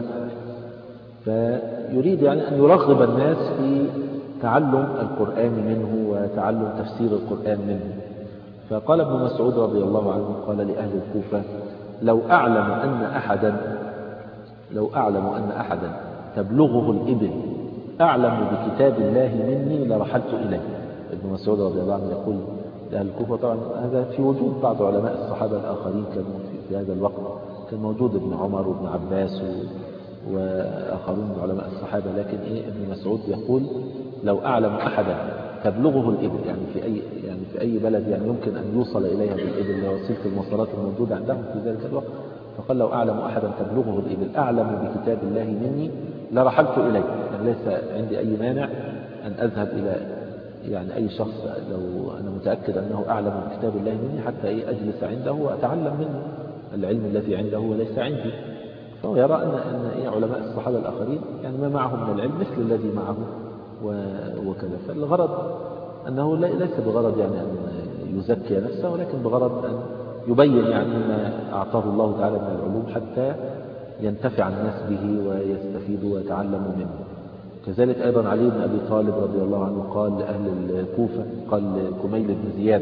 فيريد يعني أن يرغب الناس في تعلم القرآن منه وتعلم تفسير القرآن منه. فقال ابن مسعود رضي الله عنه، قال لأهل الكوفة: لو أعلم أن أحدا تبلغه الإبل أعلم بكتاب الله مني لرحلت إليه. ابن مسعود رضي الله عنه يقول لأهل الكوفة، طبعا هذا في وجود بعض علماء الصحابة الآخرين كانوا في هذا الوقت، كان موجود ابن عمر وابن عباس وآخرون من علماء الصحابة، لكن ابن مسعود يقول: لو أعلم أحدا تبلغه الإبل، يعني في أي بلد يعني يمكن أن يوصل إليها بالإبل، وسيلة المواصلات الموجودة عندهم في ذلك الوقت. فقال: لو أعلم أحدا تبلغه الإبل أعلم بكتاب الله مني لرحلت إليه، يعني ليس عندي أي مانع أن أذهب إلى يعني أي شخص لو أنا متأكد أنه أعلم بكتاب الله مني، حتى أجلس عنده وأتعلم منه العلم الذي عنده وليس عندي. فهو يرى أن علماء الصحابة الآخرين يعني ما معهم من العلم مثل الذي معه وكذا. فالغرض أنه ليس بغرض يعني أن يزكي نفسه، ولكن بغرض أن يبين يعني ما أعطاه الله تعالى من العلوم، حتى ينتفع الناس به ويستفيدوا ويتعلموا منه. كذلك أيضا علي بن أبي طالب رضي الله عنه قال لأهل الكوفة، قال كميل بن زياد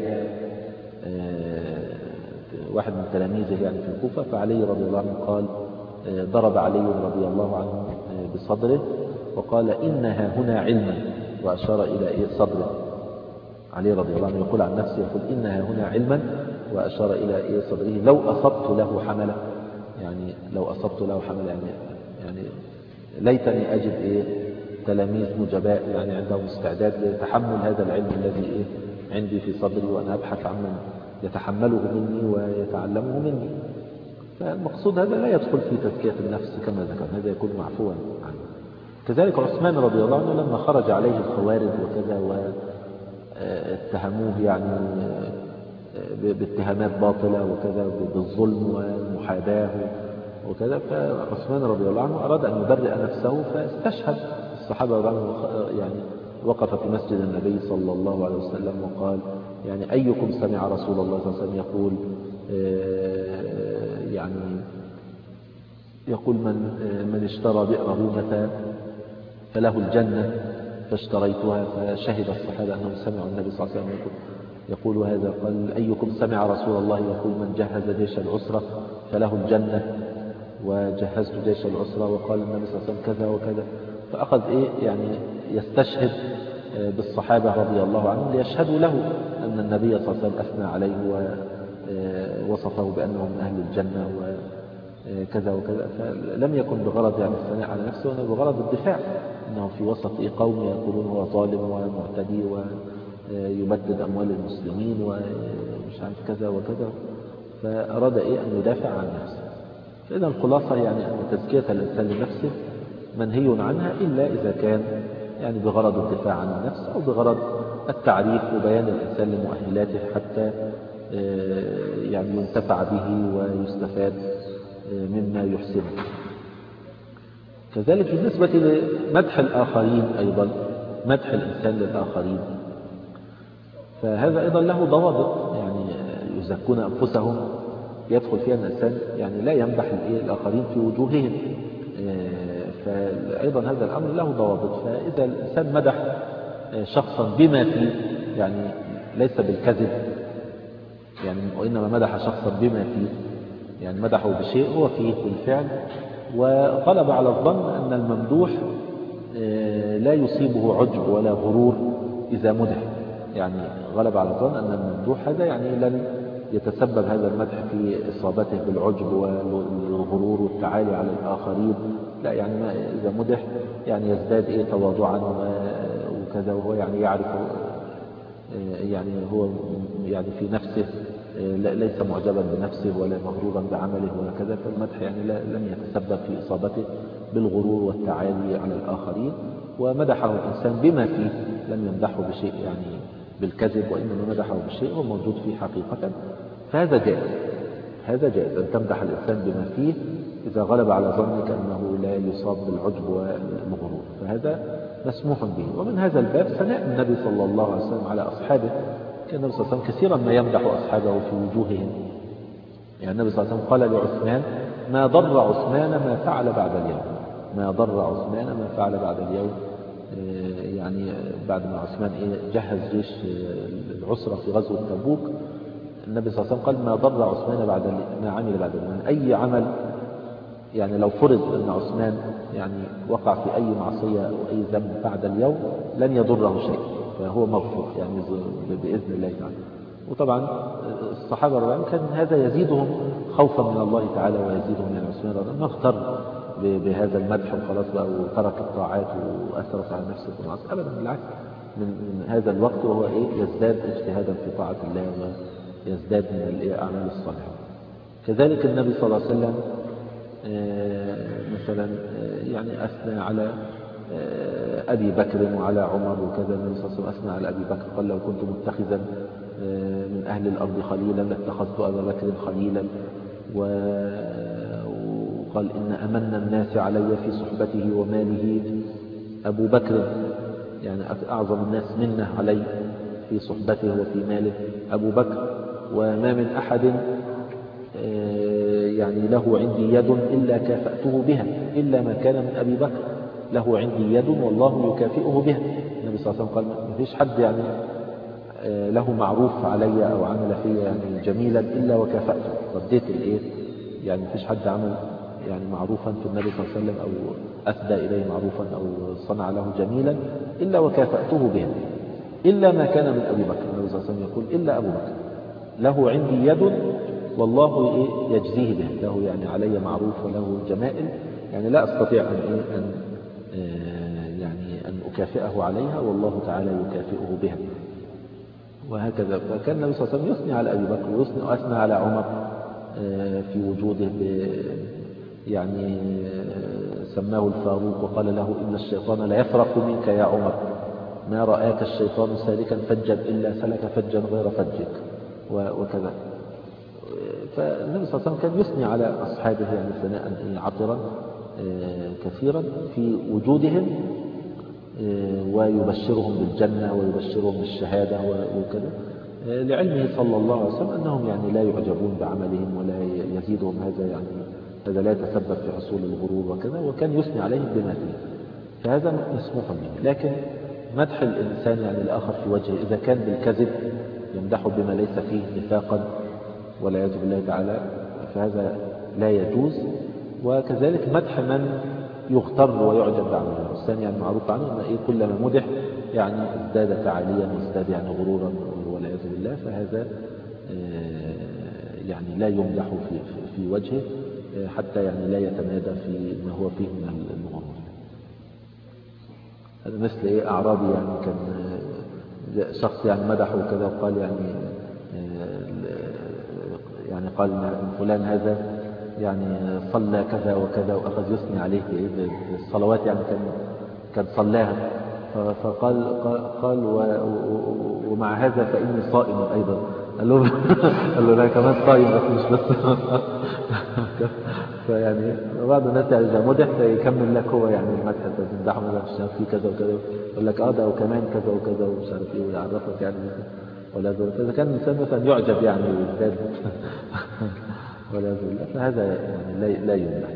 واحد من تلاميذه يعني في الكوفة، فعلي رضي الله عنه قال: ضرب علي رضي الله عنه بصدره وقال: إنها هنا علما، وأشار إلى صدره. علي رضي الله عنه يقول عن نفسه، يقول: إنها هنا علما، وأشار إلى صدره لو أصبت له حملة، يعني لو أصبت له حملة يعني ليتني أجد تلاميذ نجباء يعني عندهم استعداد لتحمل هذا العلم الذي عندي في صدري، وأنا أبحث عن من يتحمله مني ويتعلمه مني. فالمقصود هذا لا يدخل في تزكية النفس كما ذكر، هذا يكون معفوا عنه. كذلك عثمان رضي الله عنه لما خرج عليه الخوارج وكذا واتهموه يعني باتهامات باطلة وكذا بالظلم والمحاباة وكذا، فعثمان رضي الله عنه أراد أن يبرئ نفسه فاستشهد. الصحابة رضي الله عنهم يعني وقف في مسجد النبي صلى الله عليه وسلم وقال يعني أيكم سمع رسول الله صلى الله عليه وسلم يقول من اشترى بئر رومة فله الجنة فاشتريتها، فشهد الصحابة أنهم سمعوا النبي صلى الله عليه وسلم يقول هذا. قال أيكم سمع رسول الله يقول من جهز جيش العسرة فله الجنة وجهزت جيش العسرة، وقال النبي صلى الله عليه وسلم كذا وكذا. فأخذ يعني يستشهد بالصحابة رضي الله عنهم ليشهدوا له أن النبي صلى الله عليه وسلم أثنى عليه ووصفه بأنه من أهل الجنة وكذا وكذا. فلم يكن بغرض يعني الثناء على نفسه، وأنه بغرض الدفاع، أنه في وسط قوم يقولون هو ظالم ومعتدي ويبدد أموال المسلمين ومش عارف كذا وكذا، فأراد أن يدافع عن نفسه. فإذا الخلاصة يعني أن تزكية الإنسان لنفسه منهي عنها إلا إذا كان يعني بغرض الدفاع عن النفس أو بغرض التعريف وبيان الإنسان لمؤهلاته حتى يعني ينتفع به ويستفاد مما يحسنه. كذلك بالنسبة لمدح الآخرين أيضا، مدح الإنسان للآخرين فهذا أيضا له ضوابط، يعني يزكون أنفسهم يدخل فيها الإنسان يعني لا يمدح الآخرين في وجوههم، فأيضا هذا الأمر له ضوابط. فإذا الإنسان مدح شخصا بما فيه يعني ليس بالكذب يعني، وإنما مدح شخصا بما فيه يعني مدحه بشيء هو فيه بالفعل، وغلب على الظن أن الممدوح لا يصيبه عجب ولا غرور إذا مدح، يعني غلب على الظن أن الممدوح هذا يعني لن يتسبب هذا المدح في إصابته بالعجب والغرور والتعالي على الآخرين، لا يعني إذا مدح يعني يزداد تواضعا وكذا، وهو يعني يعرف يعني هو يعني في نفسه ليس معجبا بنفسه ولا مغرورا بعمله ولا كذا، فالمدح يعني لم يتسبب في إصابته بالغرور والتعالي على الآخرين. ومدحه الإنسان بما فيه، لم يمدحه بشيء يعني بالكذب، وإنما مدحه بشيء هو موجود فيه حقيقة، فهذا جائز. هذا جائز أن تمدح الإنسان بما فيه إذا غلب على ظنك أنه لا يصاب بالعجب والغرور، فهذا مسموح به. ومن هذا الباب ثناء النبي صلى الله عليه وسلم على أصحابه، كان النبي صلى الله عليه وسلم كثيرا ما يمدح أصحابه في وجوههم. يعني النبي صلى الله عليه وسلم قال لعثمان ما ضر عثمان ما فعل بعد اليوم، ما ضر عثمان ما فعل بعد اليوم، يعني بعد ما عثمان جهز جيش العسرة في غزوة تبوك، النبي صلى الله عليه وسلم قال ما ضر عثمان بعد ما عمل بعد اليوم، أي عمل يعني لو فرض أن عثمان يعني وقع في أي معصية أو أي ذنب بعد اليوم لن يضره شيء، فهو مغفور يعني بإذن الله تعالى. وطبعا الصحابة رضي الله عنهم كان هذا يزيدهم خوفا من الله تعالى ويزيدهم من عثمان رضي الله عنه، ما اغتر بهذا المدح وخلاص بقى وترك الطاعات وأسرف على نفسه بالمعاصي، أبدا بالعكس، من هذا الوقت وهو يزداد اجتهادا في طاعة الله ويزداد من الأعمال الصالحة. كذلك النبي صلى الله عليه وسلم مثلا يعني أثنى على أبي بكر وعلى عمر وكذا. النبي صلى الله عليه وسلم أثنى على أبي بكر قال لو كنت متخذا من أهل الأرض خليلا لاتخذت أبا بكر خليلا، وقال إن أمن الناس علي في صحبته وماله أبو بكر، يعني أعظم الناس منه علي في صحبته وفي ماله أبو بكر، وما من أحد يعني له عندي يد إلا كافأته بها إلا ما كان من أبي بكر، له عندي يد والله يكافئه بها. النبي صلى الله عليه وسلم قال ما فيش حد يعني له معروف علي أو عمل فيه يعني جميلا إلا وكافأته، رديت يعني ما فيش حد عمل يعني معروفا في النبي صلى الله عليه وسلم أو أسدى إليه معروفا أو صنع له جميلا إلا وكافأته بها إلا ما كان من أبي بكر. النبي صلى الله عليه وسلم يقول إلا أبو بكر، له عندي يد والله يجزيه به، له يعني علي معروف وله جمائل، يعني لا أستطيع أن أكافئه عليها والله تعالى يكافئه بها. وهكذا. فكان النبي صلى الله عليه وسلم يثني على أبي بكر ويثني على عمر في وجوده يعني سماه الفاروق وقال له إن الشيطان لا يفرق منك يا عمر، ما رآك الشيطان سالكا فجا إلا سلك فجا غير فجك وكذا. فالنبي صلى الله عليه وسلم كان يثني على أصحابه يعني ثناء عطرا كثيرا في وجودهم، ويبشرهم بالجنة ويبشرهم بالشهادة وكذا، لعلمه صلى الله عليه وسلم أنهم يعني لا يعجبون بعملهم ولا يزيدهم هذا، يعني هذا لا يتسبب في حصول الغرور وكذا، وكان يثني عليهم بما فيه، فهذا مسموح به. لكن مدح الإنسان يعني الآخر في وجهه إذا كان بالكذب يمدحه بما ليس فيه نفاقا والعياذ بالله تعالى، فهذا لا يجوز. وكذلك مدح من يغتر ويعجب بعمله. الإنسان يعني معروف عنه أن كلما مدح يعني ازداد تعاليا وازداد يعني غرورا والعياذ بالله، فهذا يعني لا يمدح في وجهه حتى يعني لا يتمادى في ما هو فيه من الغرور. هذا مثل أعرابي يعني كان شخص يعني مدحه وكذا وقال يعني قال فلان هذا يعني صلى كذا وكذا، وأخذ يثني عليه بالصلوات، يعني كان صلاها، فقال ومع هذا فإني صائم أيضا. قال له لا كمان صائم مش بس. فيعني بعض الناس يعني إذا مدح يكمل لك هو يعني المدح، تمدحه مثلا في كذا وكذا، يقول لك ده وكمان كذا وكذا ومش عارف ايه، ويعرفك يعني ولا ذلك. إذا كان الإنسان مثلا يعجب يعني ويزداد ولا ذلك، فهذا يعني لا يمدح.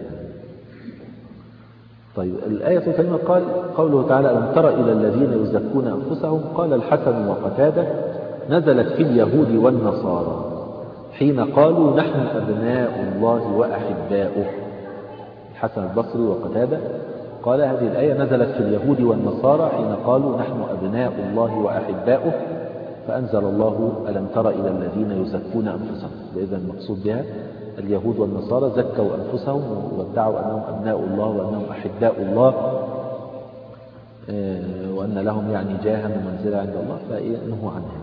طيب الآية الكريمة قال قوله تعالى ألم تر إلى الذين يزكون أنفسهم، قال الحسن وقتادة نزلت في اليهود والنصارى حين قالوا نحن أبناء الله وأحباؤه. الحسن البصري وقتادة قال هذه الآية نزلت في اليهود والنصارى حين قالوا نحن أبناء الله وأحباؤه، فأنزل الله ألم تر إلى الذين يزكون أنفسهم. إذا المقصود بها اليهود والنصارى زكوا أنفسهم وادعوا أنهم أبناء الله وأنهم أحباء الله وأن لهم يعني جاها ومنزلة عند الله، فنهوا عنها.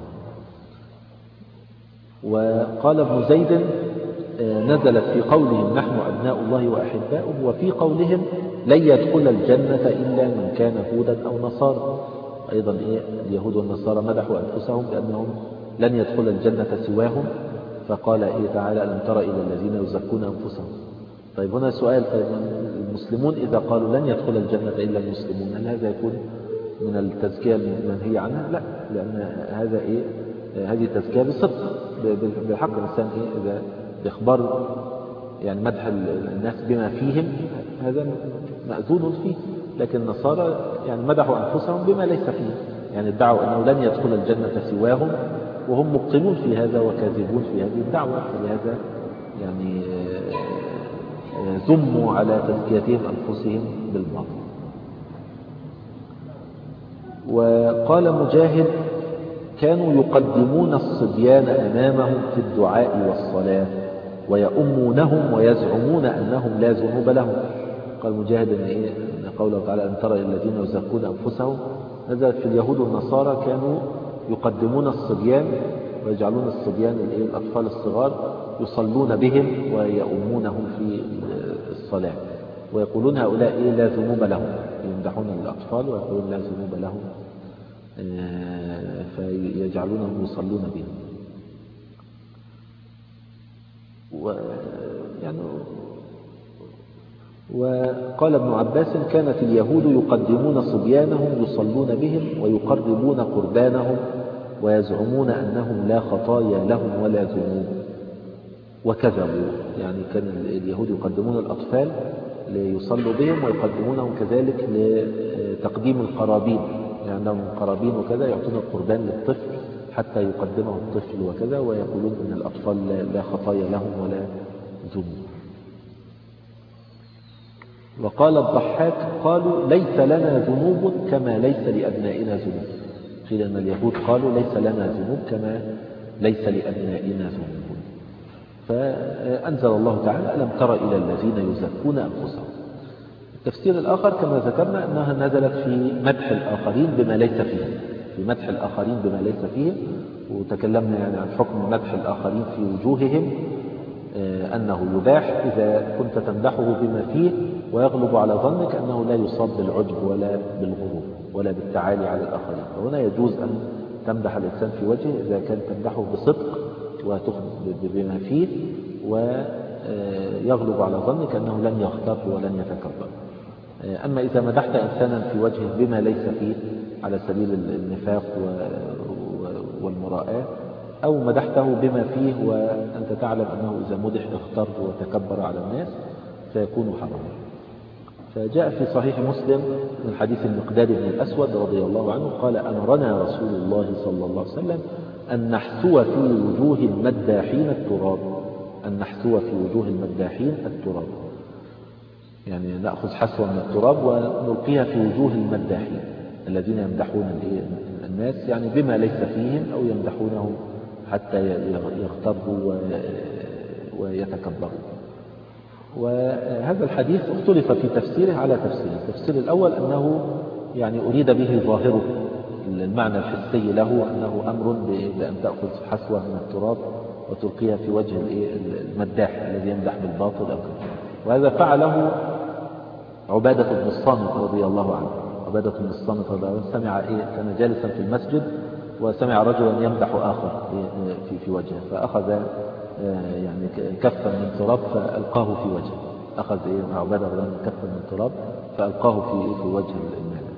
وقال ابن زيد نزلت في قولهم نحن أبناء الله وأحباؤه، وفي قولهم لن يدخل الجنة إلا من كان هودا أو نصارى. أيضا اليهود والنصارى مدحوا أنفسهم بأنهم لن يدخل الجنة سواهم، فقال تعالى ألم تر إلى الذين يزكون أنفسهم. طيب هنا سؤال، المسلمون إذا قالوا لن يدخل الجنة إلا المسلمون، هل هذا يكون من التزكية المنهي عنها؟ لا، لأن هذا هذه تزكية بالصدق بحق الإنسان إذا بإخبار يعني مدح الناس بما فيهم هذا مأذون فيه. لكن النصارى يعني مدحوا أنفسهم بما ليس فيه، يعني ادعوا أنه لن يدخل الجنة سواهم وهم مبطلون في هذا وكاذبون في هذه الدعوة، فلهذا يعني ذموا على تزكيتهم أنفسهم بالباطل. وقال مجاهد كانوا يقدمون الصبيان أمامهم في الدعاء والصلاة ويؤمونهم ويزعمون أنهم لا ذنوب لهم. قال مجاهد أن قوله تعالى أن ترى الذين يزكون أنفسهم نزلت في اليهود والنصارى كانوا يقدمون الصبيان ويجعلون الصبيان الأطفال الصغار يصلون بهم ويؤمونهم في الصلاة، ويقولون هؤلاء لا ذنوب لهم، يمدحون الأطفال ويقولون لا ذنوب لهم فيجعلونهم يصلون بهم. وقال ابن عباس كانت اليهود يقدمون صبيانهم يصلون بهم ويقربون قربانهم ويزعمون أنهم لا خطايا لهم ولا ذنوب وكذبوا. يعني كان اليهود يقدمون الأطفال ليصلوا بهم ويقدمونهم كذلك لتقديم القرابين، يعني عندهم قرابين وكذا يعطون القربان للطفل حتى يقدمه الطفل وكذا، ويقولون أن الأطفال لا خطايا لهم ولا ذنوب. وقال الضحاك قالوا ليس لنا ذنوب كما ليس لأبنائنا ذنوب. قيل أن اليهود قالوا ليس لنا ذنوب كما ليس لأبنائنا ذنب. فأنزل الله تعالى ألم تر إلى الذين يزكون أنفسهم. التفسير الآخر كما ذكرنا أنها نزلت في مدح الآخرين بما ليس فيه، في مدح الآخرين بما ليس فيه. وتكلمنا يعني عن حكم مدح الآخرين في وجوههم، أنه يباح إذا كنت تمدحه بما فيه ويغلب على ظنك أنه لا يصاب بالعجب ولا بالغرور ولا بالتعالي على الآخرين. وهنا يجوز أن تمدح الإنسان في وجهه إذا كان تمدحه بصدق وتخبر بما فيه ويغلب على ظنك أنه لن يغتر ولن يتكبر. أما إذا مدحت إنسانا في وجهه بما ليس فيه على سبيل النفاق والمراءة، أو مدحته بما فيه وأنت تعلم أنه إذا مدح اغتر وتكبر على الناس فيكون حراما. فجاء في صحيح مسلم من حديث المقداد بن الأسود رضي الله عنه قال أمرنا رسول الله صلى الله عليه وسلم أن نحثو في وجوه المداحين التراب، أن نحثو في وجوه المداحين التراب، يعني نأخذ حسوة من التراب ونلقيها في وجوه المداحين الذين يمدحون الناس يعني بما ليس فيهم أو يمدحونهم حتى يغتروا ويتكبروا. وهذا الحديث اختلف في تفسيره على تفسيره. التفسير الأول أنه يعني أريد به ظاهره المعنى الحسي له، أنه أمر بأن تأخذ حسوة من التراب وتلقيها في وجه المداح الذي يمدح بالباطل أو كذا. وهذا فعله عبادة بن الصامت رضي الله عنه. عبادة بن الصامت رضي الله عنه سمع كان جالسا في المسجد وسمع رجلا يمدح آخر في وجهه، فأخذ يعني كفا من تراب فألقاه في وجهه. أخذ عبادة بن كفا من تراب فألقاه في وجه المادح.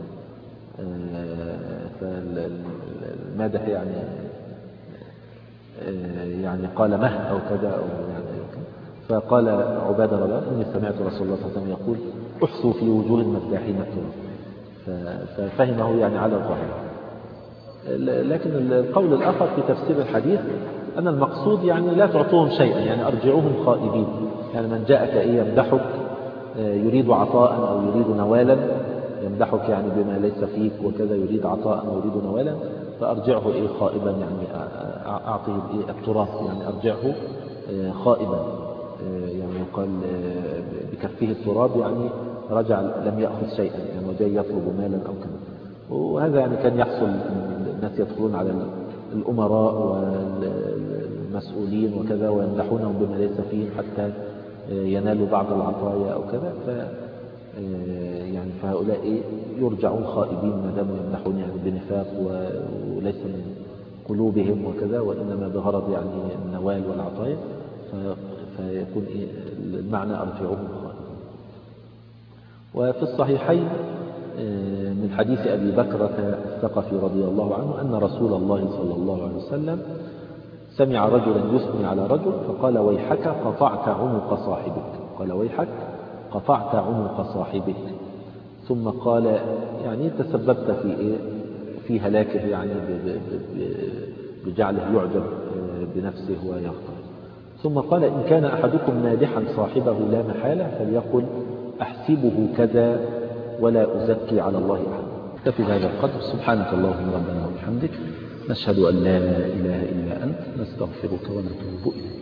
فالمادح يعني قال مه أو كذا أو يعني فقال عبادة رضي الله عنه إني سمعت رسول الله صلى الله عليه وسلم يقول احصوا في وجوه المداحين التراب، ففهمه يعني على الظاهر. لكن القول الآخر في تفسير الحديث أن المقصود يعني لا تعطوهم شيئا، يعني أرجعوهم خائبين. يعني من جاءك يمدحك يريد عطاء أو يريد نوالا، يمدحك يعني بما ليس فيك وكذا يريد عطاء أو يريد نوالا، فأرجعه خائبا، يعني أعطيه التراث، يعني أرجعه خائبا. يعني يقال بكفه التراب يعني رجع لم يأخذ شيئا، يعني وجاي يطلب مالا أو كذا. وهذا يعني كان يحصل، الناس يدخلون على الأمراء والمسؤولين وكذا ويمدحونهم بما ليس فيهم حتى ينالوا بعض العطايا أو كذا، يعني فهؤلاء يرجعون خائبين ما داموا يمدحون يعني بنفاق وليس من قلوبهم وكذا، وإنما بغرض يعني النوال والعطايا، فيكون المعنى أرجعوهم خائبين. وفي الصحيحين من حديث أبي بكرة الثقفي رضي الله عنه أن رسول الله صلى الله عليه وسلم سمع رجلا يثني على رجل فقال ويحك قطعت عنق صاحبك، قال ويحك قطعت عنق صاحبك، ثم قال يعني تسببت في هلاكه، يعني بجعله يعجب بنفسه ويغتر. ثم قال إن كان أحدكم مادحا صاحبه لا محالة فليقل أحسبه كذا ولا أزكي على الله أحد. اكتفي بهذا القدر. سبحانك اللهم ربنا وبحمدك، نشهد أن لا إله إلا أنت، نستغفرك ونتوب إليك.